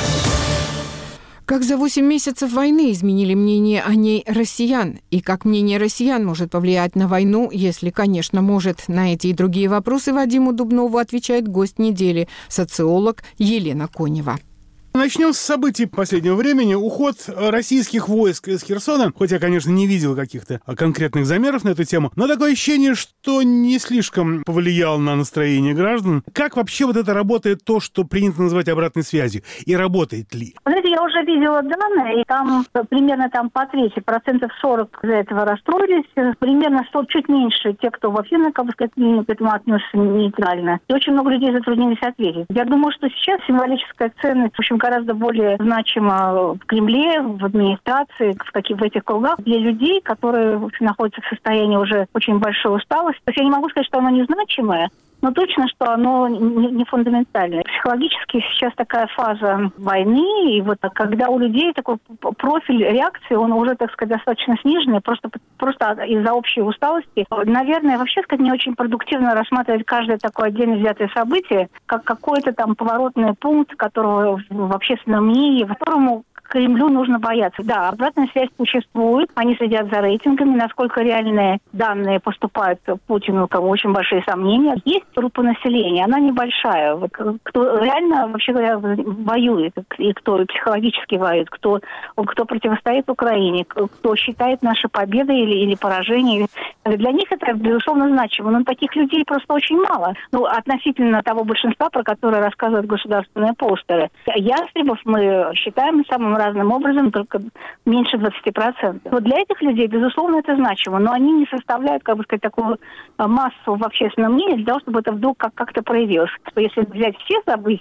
Как за восемь месяцев войны изменили мнение о ней россиян? И как мнение россиян может повлиять на войну, если, конечно, может? На эти и другие вопросы Вадиму Дубнову отвечает гость недели, социолог Елена Конева. Начнем с событий последнего времени. Уход российских войск из Херсона. Хоть я, конечно, не видел каких-то конкретных замеров на эту тему, но такое ощущение, что не слишком повлиял на настроение граждан. Как вообще вот это работает, то, что принято называть обратной связью? И работает ли? Знаете, я уже видела данные, и там примерно там по трети, процентов сорок из-за этого расстроились. Примерно сто, чуть меньше те, кто вообще, как бы сказать, к этому отнесся нейтрально. И очень много людей затруднились ответить. Я думаю, что сейчас символическая ценность, в общем, гораздо более значимо в Кремле, в администрации, в, каких, в этих кругах для людей, которые, в общем, находятся в состоянии уже очень большой усталости. То есть я не могу сказать, что оно незначимое, но точно, что оно не, не фундаментальное. Психологически сейчас такая фаза войны, и вот когда у людей такой профиль реакции, он уже, так сказать, достаточно сниженный, просто, просто из-за общей усталости. Наверное, вообще, сказать, не очень продуктивно рассматривать каждое такое отдельно взятое событие, как какой-то там поворотный пункт, которого в общественном мнении, которому Кремлю нужно бояться. Да, обратная связь существует, они следят за рейтингами, насколько реальные данные поступают Путину, у кого очень большие сомнения. Есть группа населения, она небольшая. Вот, кто реально, вообще говоря, воюет, и кто психологически воюет, кто, кто противостоит Украине, кто считает наши победы или, или поражения. Для них это, безусловно, значимо, но таких людей просто очень мало. Ну, относительно того большинства, про которое рассказывают государственные постеры. Ястребов мы считаем самым разным образом, только меньше двадцати процентов. Вот для этих людей, безусловно, это значимо, но они не составляют, как бы сказать, такую массу в общественном мнении для того, чтобы это вдруг как- как-то проявилось. Что если взять все события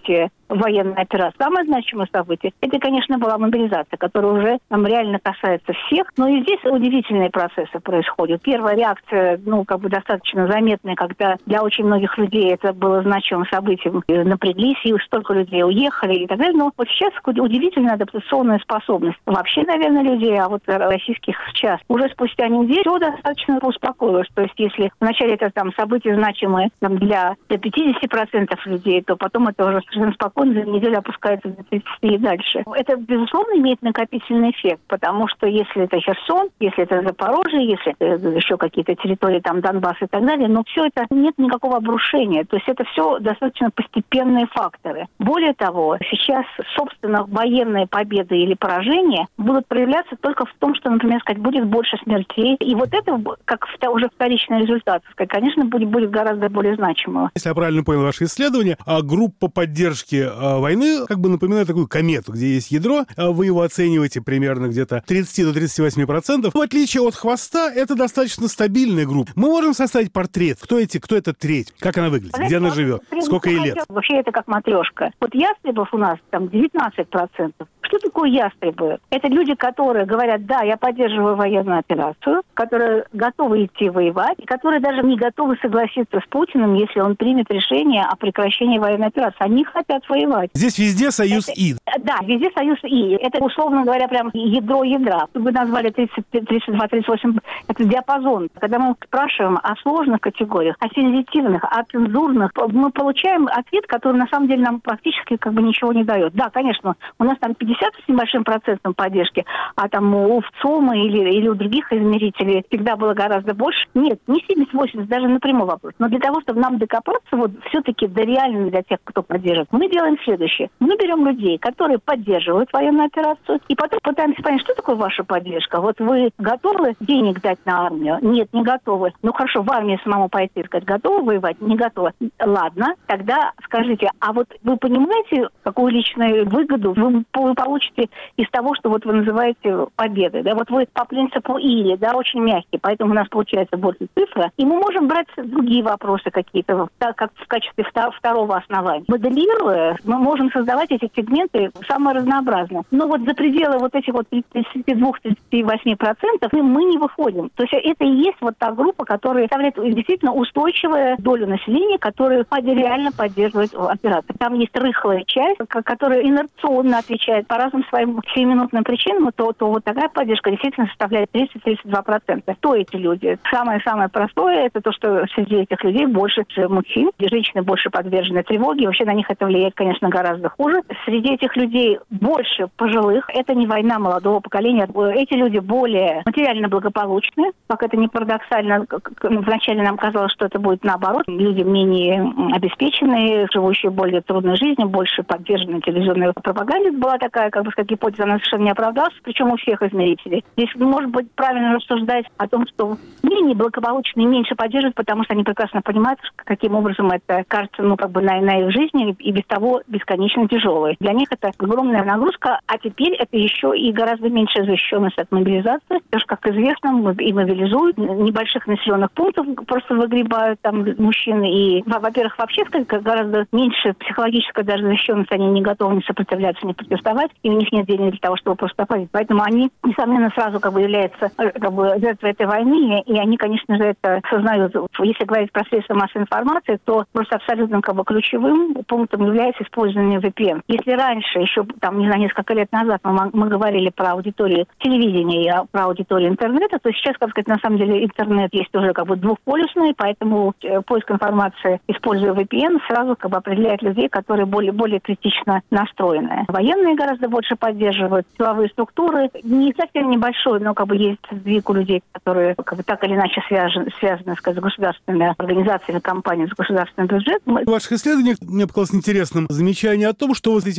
военной операции. Самое значимое событие – это, конечно, была мобилизация, которая уже там реально касается всех. Но и здесь удивительные процессы происходят. Первая реакция, ну, как бы достаточно заметная, когда для очень многих людей это было значимым событием. Напряглись, и столько людей уехали и так далее. Но вот сейчас удивительная адаптационная способность вообще, наверное, людей, а вот российских сейчас. Уже спустя неделю все достаточно успокоилось. То есть если вначале это там событие значимое там, для, для пятьдесят процентов людей, то потом это уже совершенно спокойно за неделю опускается до тридцати и дальше. Это, безусловно, имеет накопительный эффект, потому что если это Херсон, если это Запорожье, если это еще какие-то территории, там Донбасс и так далее, но все это нет никакого обрушения. То есть это все достаточно постепенные факторы. Более того, сейчас, собственно, военные победы или поражения будут проявляться только в том, что, например, сказать, будет больше смертей. И вот это, как уже вторичный результат, сказать, конечно, будет, будет гораздо более значимым. Если я правильно понял ваше исследование, группа поддержки войны как бы напоминает такую комету, где есть ядро, вы его оцениваете примерно где-то тридцать до тридцати восьми процентов. В отличие от хвоста, это достаточно стабильная группа. Мы можем составить портрет. Кто эти, кто эта треть? Как она выглядит? Где она живет? Сколько ей лет? Вообще это как матрешка. Вот ястребов у нас там девятнадцать процентов. Что такое ястребы? Это люди, которые говорят, да, я поддерживаю военную операцию, которые готовы идти воевать, и которые даже не готовы согласиться с Путиным, если он примет решение о прекращении военной операции. Они хотят воевать. Здесь везде союз это, И. Да, везде союз И. Это, условно говоря, прям ядро ядра. Вы назвали тридцать, тридцать два тридцать восемь, это диапазон. Когда мы спрашиваем о сложных категориях, о сензитивных, о цензурных, мы получаем ответ, который на самом деле нам практически как бы ничего не дает. Да, конечно, у нас там пятьдесят с небольшим процентом поддержки, а там у ВЦОМа или, или у других измерителей всегда было гораздо больше. Нет, не семьдесят-восемьдесят, даже напрямую вопрос. Но для того, чтобы нам докопаться вот все-таки до реально для тех, кто поддерживает, мы делаем следующее. Мы берем людей, которые поддерживают военную операцию, и потом пытаемся понять, что такое ваша поддержка. Вот вы готовы денег дать на армию? Нет, не готовы. Ну хорошо, в армию самому пойти, сказать, готовы воевать? Не готовы. Ладно, тогда скажите, а вот вы понимаете, какую личную выгоду вы получите из того, что вот вы называете победой? Да? Вот вы по принципу или, да, очень мягкий, поэтому у нас получается больше цифра, и мы можем брать другие вопросы какие-то, так как в качестве второго основания. Моделируя, мы можем создавать эти сегменты самые разнообразные. Но вот за пределы вот этих вот тридцати двух — тридцати восьми процентов мы не выходим. То есть это и есть вот та группа, которая составляет действительно устойчивую долю населения, которая реально поддерживает операцию. Там есть рыхлая часть, которая инерционно отвечает по разным своим сиюминутным причинам, то, то вот такая поддержка действительно составляет тридцать — тридцать два процента. Кто эти люди? Самое-самое простое, это то, что среди этих людей больше мужчин, женщины больше подвержены тревоге, вообще на них это влияет, конечно, гораздо хуже. Среди этих людей больше пожилых, это не война молодого поколения, эти люди более материально благополучны, как это не парадоксально, вначале нам казалось, что это будет наоборот, люди менее обеспеченные, живущие более трудной жизнью, больше подвержены телевизионной пропаганде, была такая, как бы сказать, гипотеза, она совершенно не оправдалась, причем у всех измерителей. Здесь, может быть, правильно рассуждать о том, что менее благополучные меньше поддерживают, потому что они прекрасно понимают, каким образом это кажется, ну, как бы на, на их жизни и без того бесконечно тяжелой. Для них это огромная нагрузка, а теперь это еще и гораздо меньшая защищенность от мобилизации. Потому что, как известно, и мобилизуют, небольших населенных пунктов просто выгребают там мужчины. И, во-первых, вообще гораздо меньше психологическая даже защищенность, они не готовы не сопротивляться, не протестовать, и у них нет денег для того, чтобы просто опозить. Поэтому они, несомненно, сразу как бы являются как бы жертвой этой войны, и они, конечно же, это сознают. Если говорить про средства массовой информации, то просто абсолютно как бы ключевым пунктом является использование ви пи эн. Если раньше, еще там, не знаю, несколько лет назад мы, мы говорили про аудиторию телевидения и про аудиторию интернета, то сейчас, как сказать, на самом деле интернет есть уже как бы двухполюсный, поэтому поиск информации, используя ви пи эн, сразу как бы определяет людей, которые более, более критично настроены. Военные гораздо больше поддерживают, силовые структуры. Не совсем небольшой, но как бы есть сдвиг у людей, которые как бы так или иначе связаны, связаны сказать, с государственными организациями, компаниями, с государственным бюджетом. В ваших исследованиях мне показалось интересным замечание о том, что вот эти все эти факторы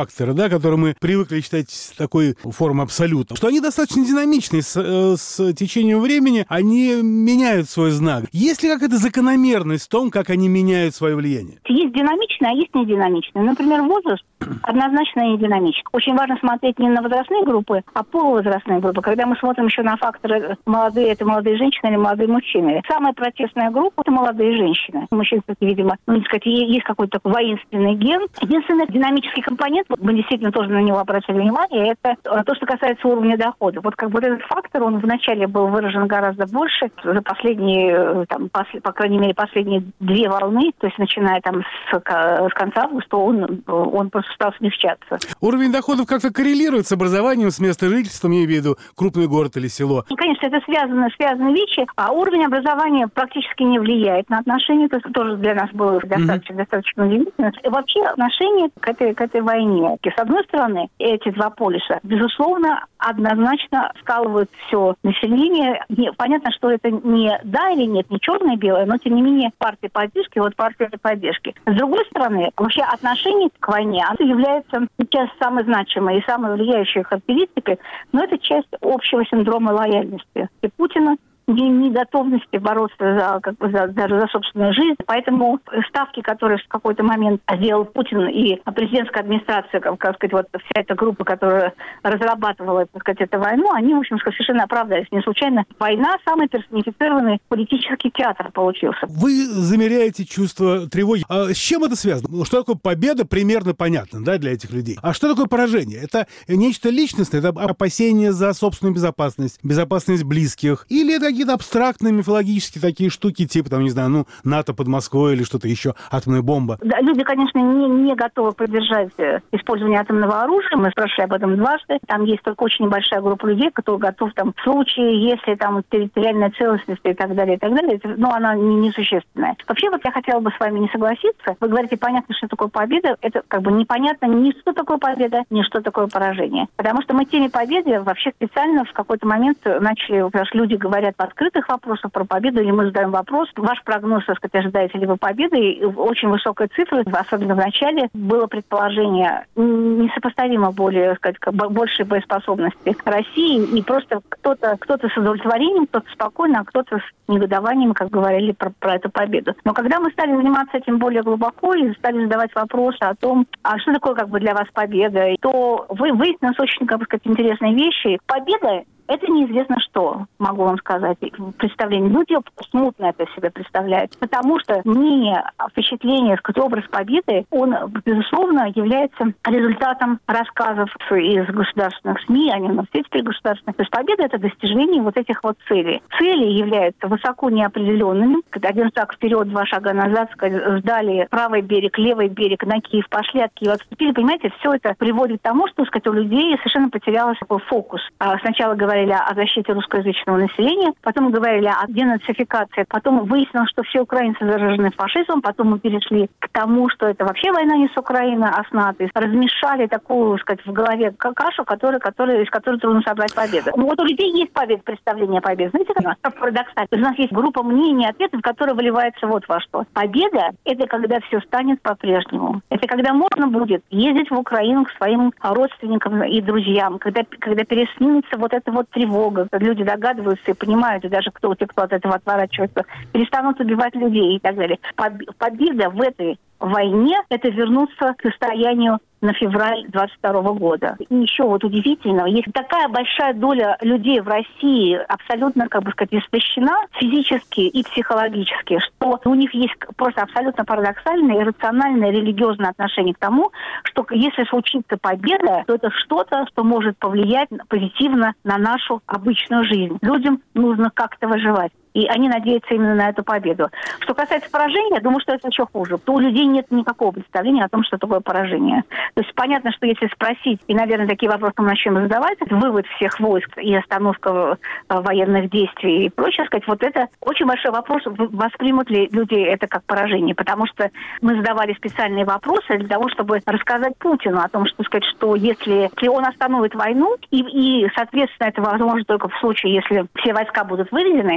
факторы, да, которые мы привыкли считать такой формой абсолюта, что они достаточно динамичны. С, э, с течением времени они меняют свой знак. Есть ли какая-то закономерность в том, как они меняют свое влияние? Есть динамичные, а есть нединамичные. Например, возраст однозначно не динамичный. Очень важно смотреть не на возрастные группы, а полувозрастные группы. Когда мы смотрим еще на факторы молодые, это молодые женщины или молодые мужчины. Самая протестная группа – это молодые женщины. Мужчин, видимо, ну, не сказать, есть какой-то такой воинственный ген. Единственный динамический компонент, мы действительно тоже на него обратили внимание, это то, что касается уровня дохода. Вот как бы этот фактор, он вначале был выражен гораздо больше. За последние, там, пос, по крайней мере, последние две волны, то есть начиная там с, с конца августа, он, он просто стал смягчаться. Уровень доходов как-то коррелирует с образованием, с местом жительства, я имею в виду крупный город или село? И, конечно, это связано, связаны вещи, а уровень образования практически не влияет на отношения, то есть тоже для нас было достаточно, mm-hmm. достаточно удивительно. И вообще отношение к этой, к этой войне. И, с одной стороны, эти два полюса, безусловно, однозначно скалывают все население. Не, понятно, что это не да или нет, не черное и белое, но, тем не менее, партия поддержки, вот партия поддержки. С другой стороны, вообще отношение к войне, оно является сейчас самой значимой и самой влияющей характеристикой, но это часть общего синдрома лояльности и Путина, неготовности бороться за, как бы, за, даже за собственную жизнь. Поэтому ставки, которые в какой-то момент сделал Путин и президентская администрация, как, как сказать, вот вся эта группа, которая разрабатывала, так сказать, эту войну, они, в общем, совершенно оправдались. Не случайно война – самый персонифицированный политический театр получился. Вы замеряете чувство тревоги. А с чем это связано? Что такое победа, примерно понятно, да, для этих людей. А что такое поражение? Это нечто личностное, это опасение за собственную безопасность, безопасность близких, или это какие-то абстрактные мифологические такие штуки, типа, там, не знаю, ну, НАТО под Москвой или что-то еще, атомная бомба? Да, люди, конечно, не, не готовы поддержать использование атомного оружия. Мы спрашивали об этом дважды. Там есть только очень небольшая группа людей, которые готовы там, в случае, если там территориальная целостность и так далее, и так далее, это, ну, она не, несущественная. Вообще, вот я хотела бы с вами не согласиться. Вы говорите, понятно, что такое победа. Это как бы непонятно ни что такое победа, ни что такое поражение. Потому что мы теме победы вообще специально в какой-то момент начали, потому что люди говорят открытых вопросов про победу, или мы задаем вопрос, ваш прогноз, так сказать, ожидаете ли вы победы? И очень высокая цифра, особенно в начале, было предположение несопоставимо более, так сказать, большей боеспособности России, и просто кто-то, кто-то с удовлетворением, кто-то спокойно, а кто-то с негодованием, как говорили про, про эту победу. Но когда мы стали заниматься этим более глубоко и стали задавать вопросы о том, а что такое как бы для вас победа, то вы выяснилось очень, как бы сказать, интересные вещи. Победа — это неизвестно что, могу вам сказать, представление. Люди смутно это себе представляют, потому что мнение, впечатление, сказать, образ победы, он, безусловно, является результатом рассказов из государственных СМИ, они у нас есть государственных. То есть победа — это достижение вот этих вот целей. Цели являются высоко неопределенными. Один шаг вперед, два шага назад, сказать, сдали правый берег, левый берег, на Киев пошли, от Киева отступили. Понимаете, все это приводит к тому, что, сказать, у людей совершенно потерялся такой фокус. Сначала говорили о защите русскоязычного населения, потом говорили о денацификации, потом выяснилось, что все украинцы заражены фашизмом, потом мы перешли к тому, что это вообще война не с Украиной, а с НАТО. Размешали такую, сказать, в голове кашу, которая, которая, из которой трудно собрать победу. Вот у людей есть победа, представление о победе. Знаете, как парадоксально? У нас есть группа мнений и ответов, которая выливается вот во что. Победа – это когда все станет по-прежнему. Это когда можно будет ездить в Украину к своим родственникам и друзьям, когда, когда переснимется вот это вот тревога, люди догадываются и понимают, и даже кто, те, кто от этого отворачивается, перестанут убивать людей и так далее. Победа в этой войне – это вернуться к состоянию на февраль двадцать второго года. И еще вот удивительно, есть такая большая доля людей в России абсолютно, как бы сказать, истощена физически и психологически, что у них есть просто абсолютно парадоксальное, иррациональное, религиозное отношение к тому, что если случится победа, то это что-то, что может повлиять позитивно на нашу обычную жизнь. Людям нужно как-то выживать. И они надеются именно на эту победу. Что касается поражения, я думаю, что это еще хуже. То у людей нет никакого представления о том, что такое поражение. То есть понятно, что если спросить, и, наверное, такие вопросы мы начнем задавать, вывод всех войск и остановка военных действий и прочее, сказать, вот это очень большой вопрос, воспримут ли люди это как поражение. Потому что мы задавали специальные вопросы для того, чтобы рассказать Путину о том, что, сказать, что если, если он остановит войну, и, и, соответственно, это возможно только в случае, если все войска будут выведены, то на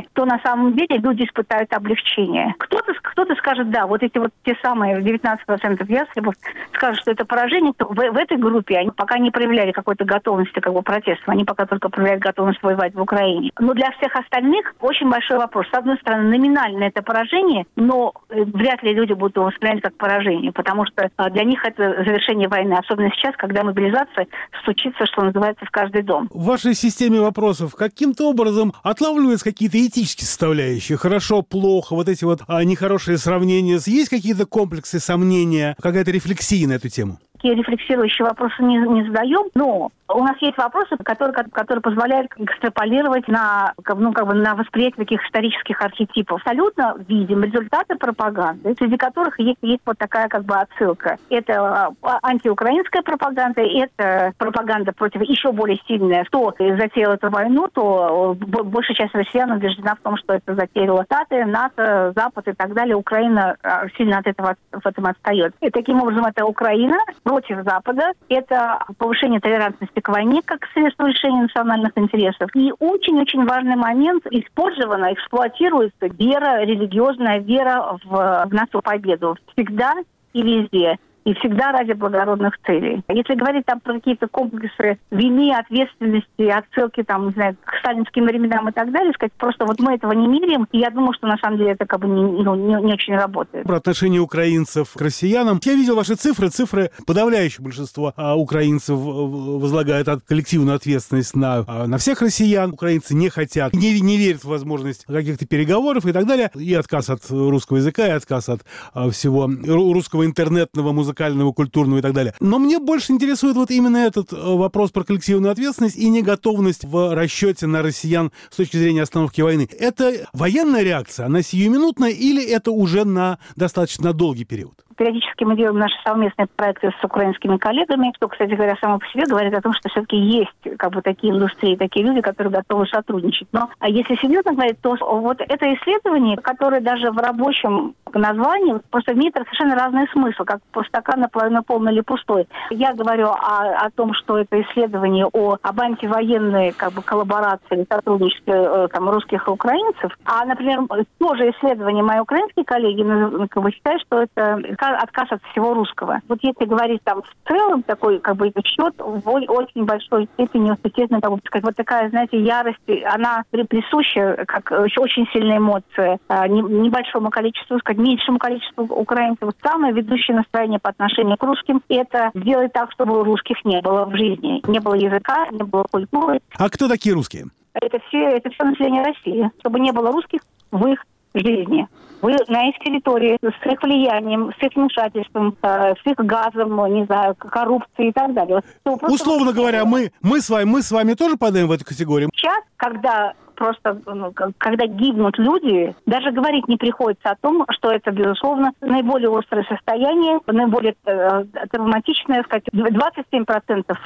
самом деле люди испытают облегчение. Кто-то, кто-то скажет, да, вот эти вот те самые девятнадцать процентов ястребов скажут, что это поражение. В, в этой группе они пока не проявляли какой-то готовности, как бы протеста. Они пока только проявляют готовность воевать в Украине. Но для всех остальных очень большой вопрос. С одной стороны, номинально это поражение, но вряд ли люди будут его воспринимать как поражение, потому что для них это завершение войны. Особенно сейчас, когда мобилизация стучится, что называется, в каждый дом. В вашей системе вопросов каким-то образом отлавливаются какие-то этические составляющие? Хорошо, плохо, вот эти вот а, нехорошие сравнения. Есть какие-то комплексы, сомнения, какая-то рефлексия на эту тему? Такие рефлексирующие вопросы не, не задаем, но у нас есть вопросы, которые, которые позволяют экстраполировать на, ну, как бы на восприятие таких исторических архетипов. Абсолютно видим результаты пропаганды, среди которых есть, есть вот такая как бы отсылка. Это антиукраинская пропаганда, это пропаганда против еще более сильная. Кто затеял эту войну, то большая часть россиян убеждена в том, что это затеяла Штаты, НАТО, Запад и так далее. Украина сильно от этого в этом отстает. И таким образом это Украина против Запада, это повышение толерантности к войне как средство решения национальных интересов. И очень-очень важный момент, использована, эксплуатируется вера, религиозная вера в, в нашу победу. Всегда и везде. И всегда ради благородных целей. Если говорить там про какие-то комплексы вины, ответственности, отсылки там, не знаю, к сталинским временам и так далее, сказать, просто вот мы этого не меряем, и я думаю, что на самом деле это как бы не, ну, не, не очень работает. Про отношение украинцев к россиянам. Я видел ваши цифры. Цифры подавляющее большинство а, украинцев возлагают от, коллективную ответственность на, а, на всех россиян. Украинцы не хотят, не, не верят в возможность каких-то переговоров и так далее. И отказ от русского языка, и отказ от а, всего русского интернетного музыкального, культурного и так далее. Но мне больше интересует вот именно этот вопрос про коллективную ответственность и неготовность в расчете на россиян с точки зрения остановки войны. Это военная реакция, она сиюминутная или это уже на достаточно долгий период? Периодически мы делаем наши совместные проекты с украинскими коллегами, что, кстати говоря, само по себе говорит о том, что все-таки есть как бы такие индустрии, такие люди, которые готовы сотрудничать. Но а если серьезно говорить, то вот это исследование, которое даже в рабочем названии просто имеет совершенно разный смысл, как стакан наполовину полный или пустой. Я говорю о, о том, что это исследование о, об антивоенной как бы коллаборации, сотрудничестве там, русских и украинцев, а, например, тоже исследование мои украинские коллеги как бы считают, что это отказ от всего русского. Вот если говорить там в целом, такой как бы счет в очень большой степени, естественно, как бы, сказать, вот такая, знаете, ярость, она присуща, как очень сильная эмоция небольшому количеству, сказать, меньшему количеству украинцев. Самое ведущее настроение по отношению к русским – это сделать так, чтобы русских не было в жизни. Не было языка, не было культуры. А кто такие русские? Это все, это все население России. Чтобы не было русских в их жизни. Вы на их территории с их влиянием, с их вмешательством, с их газом, не знаю, коррупцией и так далее. Условно говоря, мы, мы, с вами, мы с вами тоже падаем в эту категорию? Сейчас, когда просто, ну, когда гибнут люди, даже говорить не приходится о том, что это, безусловно, наиболее острое состояние, наиболее э, травматичное, сказать, двадцать семь процентов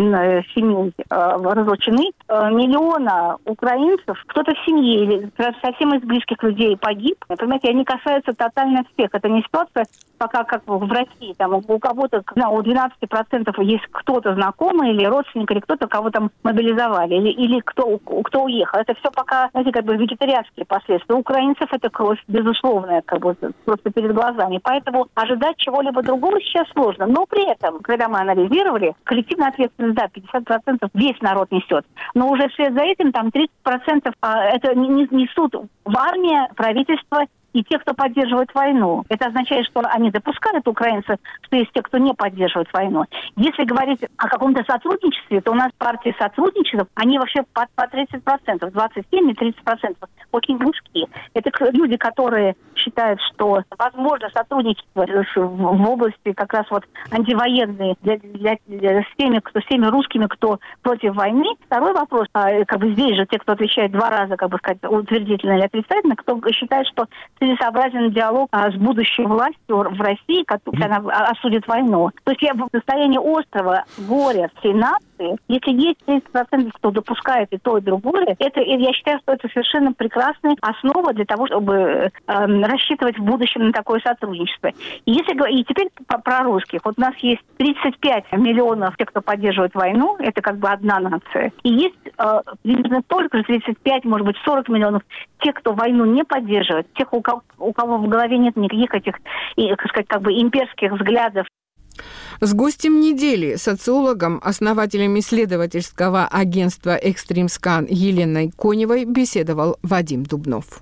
семей э, разлучены, э, миллиона украинцев, кто-то в семье или совсем из близких людей погиб. Понимаете, они касаются тотально всех. Это не ситуация, пока как в России, там у кого-то, у двенадцати процентов есть кто-то знакомый или родственник, или кто-то, кого там мобилизовали, или, или кто, кто уехал. Это все пока, знаете, как бы вегетарианские последствия. У украинцев это кровь, безусловная, как бы просто перед глазами. Поэтому ожидать чего-либо другого сейчас сложно. Но при этом, когда мы анализировали, коллективная ответственность, да, пятьдесят процентов весь народ несет. Но уже вслед за этим там тридцать процентов а, это несут в армии, правительство и те, кто поддерживает войну. Это означает, что они допускают, украинцы, что есть те, кто не поддерживает войну. Если говорить о каком-то сотрудничестве, то у нас партии сотрудничества, они вообще по, по тридцать процентов, двадцать семь и тридцать процентов, очень близки. Это люди, которые считают, что возможно сотрудничество в области как раз вот антивоенной для, для, для, с, теми, кто, с теми русскими, кто против войны. Второй вопрос, как бы здесь же те, кто отвечает два раза, как бы сказать, утвердительно или отрицательно, кто считает, что целесообразен диалог а, с будущей властью в России, которая она осудит войну. То есть я в состоянии острого горя всей нации, нации. Если есть тридцать процентов, кто допускает и то, и другое, это, я считаю, что это совершенно прекрасная основа для того, чтобы э, рассчитывать в будущем на такое сотрудничество. И, если, и теперь про русских. Вот у нас есть тридцать пять миллионов тех, кто поддерживает войну, это как бы одна нация. И есть э, примерно только же тридцать пять, может быть, сорок миллионов тех, кто войну не поддерживает, тех, у кого, у кого в голове нет никаких этих, и, так сказать, как бы имперских взглядов. С гостем недели, социологом, основателем исследовательского агентства «Экстримскан» Еленой Коневой беседовал Вадим Дубнов.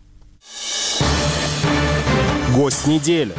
Гость недели.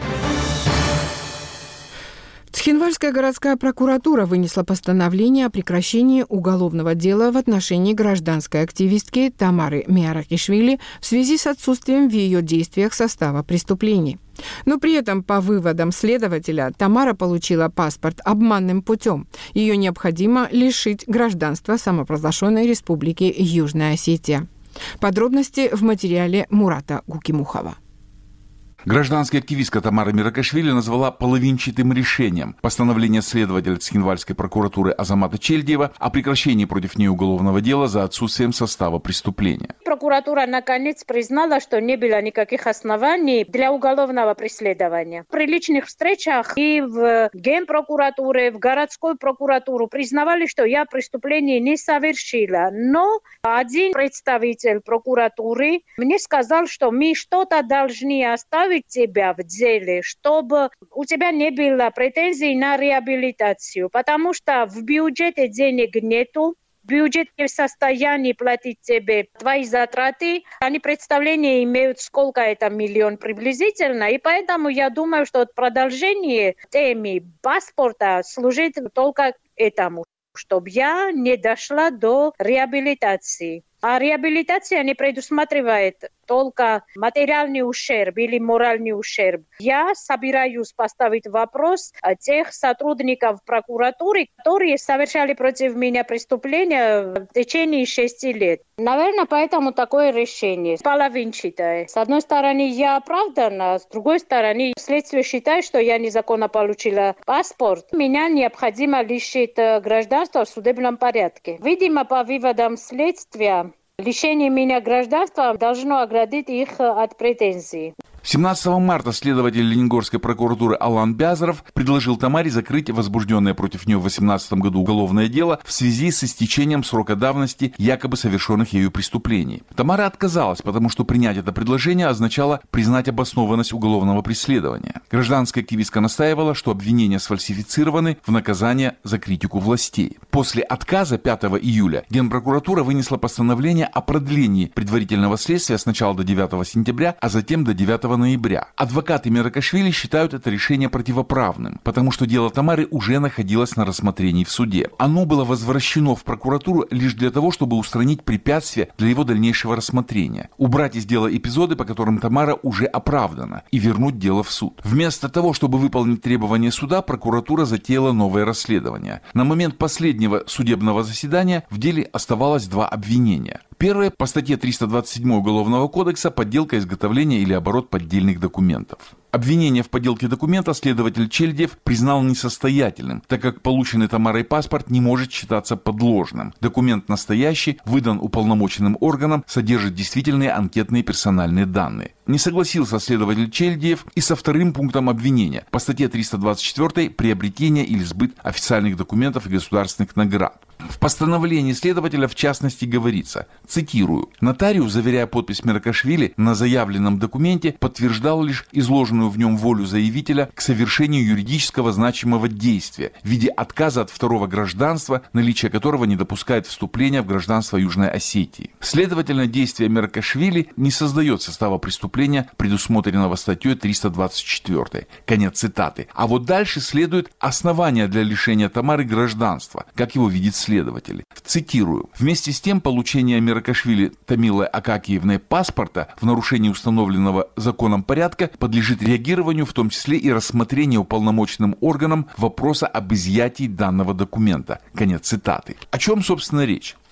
Цхинвальская городская прокуратура вынесла постановление о прекращении уголовного дела в отношении гражданской активистки Тамары Миаракишвили в связи с отсутствием в ее действиях состава преступлений. Но при этом, по выводам следователя, Тамара получила паспорт обманным путем. Ее необходимо лишить гражданства самопровозглашенной республики Южная Осетия. Подробности в материале Мурата Гукимухова. Гражданская активистка Тамара Миаракишвили назвала половинчатым решением постановление следователя Цхинвальской прокуратуры Азамата Чельдиева о прекращении против нее уголовного дела за отсутствием состава преступления. Прокуратура наконец признала, что не было никаких оснований для уголовного преследования. При личных встречах и в Генпрокуратуре, в городской прокуратуру признавали, что я преступление не совершила. Но один представитель прокуратуры мне сказал, что мы что-то должны оставить тебя в деле, чтобы у тебя не было претензий на реабилитацию, потому что в бюджете денег нету, бюджет не в состоянии платить тебе твои затраты, они представления имеют, сколько это миллион приблизительно, и поэтому я думаю, что продолжение темы паспорта служит только этому, чтобы я не дошла до реабилитации. А реабилитация не предусматривает только материальный ущерб или моральный ущерб. Я собираюсь поставить вопрос тех сотрудников прокуратуры, которые совершали против меня преступления в течение шести лет. Наверное, поэтому такое решение половинчатое. С одной стороны, я оправдана, с другой стороны, следствие считает, что я незаконно получила паспорт. Меня необходимо лишить гражданства в судебном порядке. Видимо, по выводам следствия, лишение меня гражданства должно оградить их от претензий. семнадцатого марта следователь Лениногорской прокуратуры Алан Бязаров предложил Тамаре закрыть возбужденное против нее в две тысячи восемнадцатом году уголовное дело в связи с истечением срока давности якобы совершенных ею преступлений. Тамара отказалась, потому что принять это предложение означало признать обоснованность уголовного преследования. Гражданская активистка настаивала, что обвинения сфальсифицированы в наказание за критику властей. После отказа пятого июля Генпрокуратура вынесла постановление о продлении предварительного следствия сначала до девятого сентября, а затем до девятого ноября. Адвокаты Миаракишвили считают это решение противоправным, потому что дело Тамары уже находилось на рассмотрении в суде. Оно было возвращено в прокуратуру лишь для того, чтобы устранить препятствия для его дальнейшего рассмотрения, убрать из дела эпизоды, по которым Тамара уже оправдана, и вернуть дело в суд. Вместо того, чтобы выполнить требования суда, прокуратура затеяла новое расследование. На момент последнего судебного заседания в деле оставалось два обвинения. Первое по статье триста двадцать семь Уголовного кодекса «Подделка, изготовление или оборот поддельных документов». Обвинение в подделке документа следователь Чельдиев признал несостоятельным, так как полученный Тамарой паспорт не может считаться подложным. Документ настоящий, выдан уполномоченным органом, содержит действительные анкетные персональные данные. Не согласился следователь Чельдиев и со вторым пунктом обвинения по статье триста двадцать четыре «Приобретение или сбыт официальных документов и государственных наград». В постановлении следователя в частности говорится, цитирую, «Нотариус, заверяя подпись Миаракишвили на заявленном документе, подтверждал лишь изложенную в нем волю заявителя к совершению юридического значимого действия в виде отказа от второго гражданства, наличие которого не допускает вступления в гражданство Южной Осетии. Следовательно, действие Миаракишвили не создает состава преступления, предусмотренного статьей триста двадцать четыре». Конец цитаты. А вот дальше следует основание для лишения Тамары гражданства, как его видит следователь. Цитирую. «Вместе с тем, получение Миаракишвили Тамилой Акакиевной паспорта в нарушении установленного законом порядка подлежит реагированию, в том числе и рассмотрению уполномоченным органом вопроса об изъятии данного документа». Конец цитаты. О чем, собственно, речь?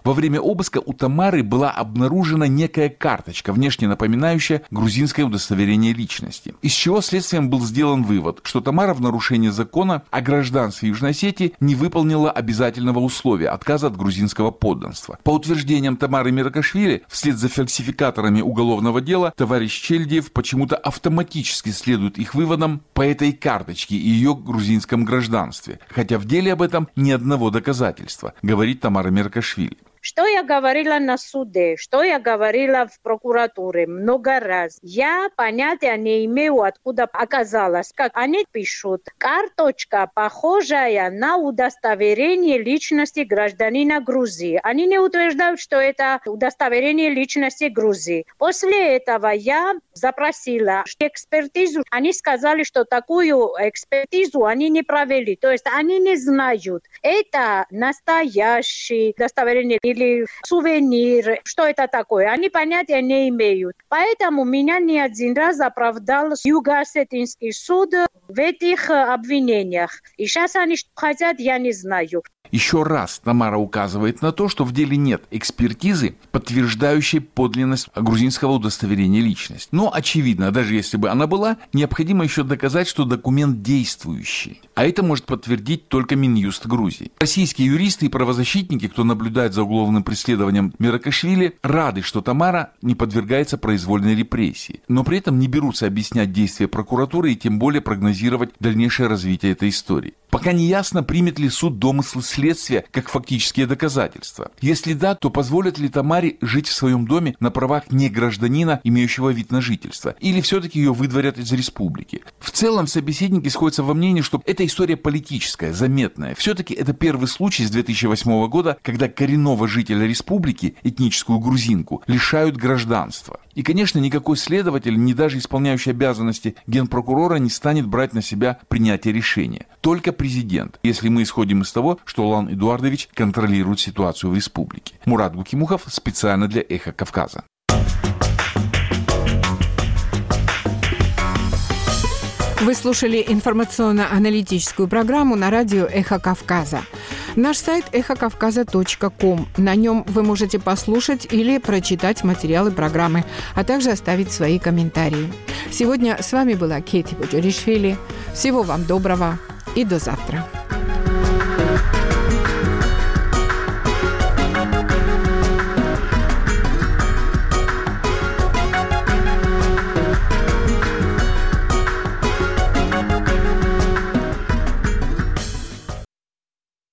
Во время обыска у Тамары была обнаружена некая карточка, внешне напоминающая грузинское удостоверение личности, из чего следствием был сделан вывод, что Тамара в нарушении закона о гражданстве Южной Осетии не выполнила обязательного условия отказа от грузинского подданства. По утверждениям Тамары Миракашвили, вслед за фальсификаторами уголовного дела, товарищ Чельдиев почему-то автоматически следует их выводам по этой карточке и ее грузинском гражданстве, хотя в деле об этом ни одного доказательства, говорит Тамара Миракашвили. Что я говорила на суде, что я говорила в прокуратуре много раз. Я понятия не имею, откуда оказалось. Как они пишут, карточка, похожая на удостоверение личности гражданина Грузии. Они не утверждают, что это удостоверение личности Грузии. После этого я запросила экспертизу. Они сказали, что такую экспертизу они не провели. То есть они не знают, это настоящее удостоверение или сувенир, что это такое. Они понятия не имеют. Поэтому меня не один раз оправдал Юго-Осетинский суд в этих обвинениях. И сейчас они что хотят, я не знаю. Еще раз Тамара указывает на то, что в деле нет экспертизы, подтверждающей подлинность грузинского удостоверения личности. Но, очевидно, даже если бы она была, необходимо еще доказать, что документ действующий. А это может подтвердить только Минюст Грузии. Российские юристы и правозащитники, кто наблюдает за уголовным преследованием Миракашвили, рады, что Тамара не подвергается произвольной репрессии, но при этом не берутся объяснять действия прокуратуры и тем более прогнозировать дальнейшее развитие этой истории. Пока не ясно, примет ли суд домыслы следствия как фактические доказательства. Если да, то позволят ли Тамаре жить в своем доме на правах не гражданина, имеющего вид на жительство, или все-таки ее выдворят из республики. В целом, собеседники сходятся во мнении, что эта история политическая, заметная. Все-таки это первый случай с две тысячи восьмого года, когда коренного жителя республики, этническую грузинку, лишают гражданства. И, конечно, никакой следователь, ни даже исполняющий обязанности генпрокурора, не станет брать на себя принятие решения. Только президент, если мы исходим из того, что Улан Эдуардович контролирует ситуацию в республике. Мурат Гукимухов специально для «Эхо Кавказа». Вы слушали информационно-аналитическую программу на радио «Эхо Кавказа». Наш сайт эхо кавказа точка ком. На нем вы можете послушать или прочитать материалы программы, а также оставить свои комментарии. Сегодня с вами была Кейти Буджаришвили. Всего вам доброго и до завтра.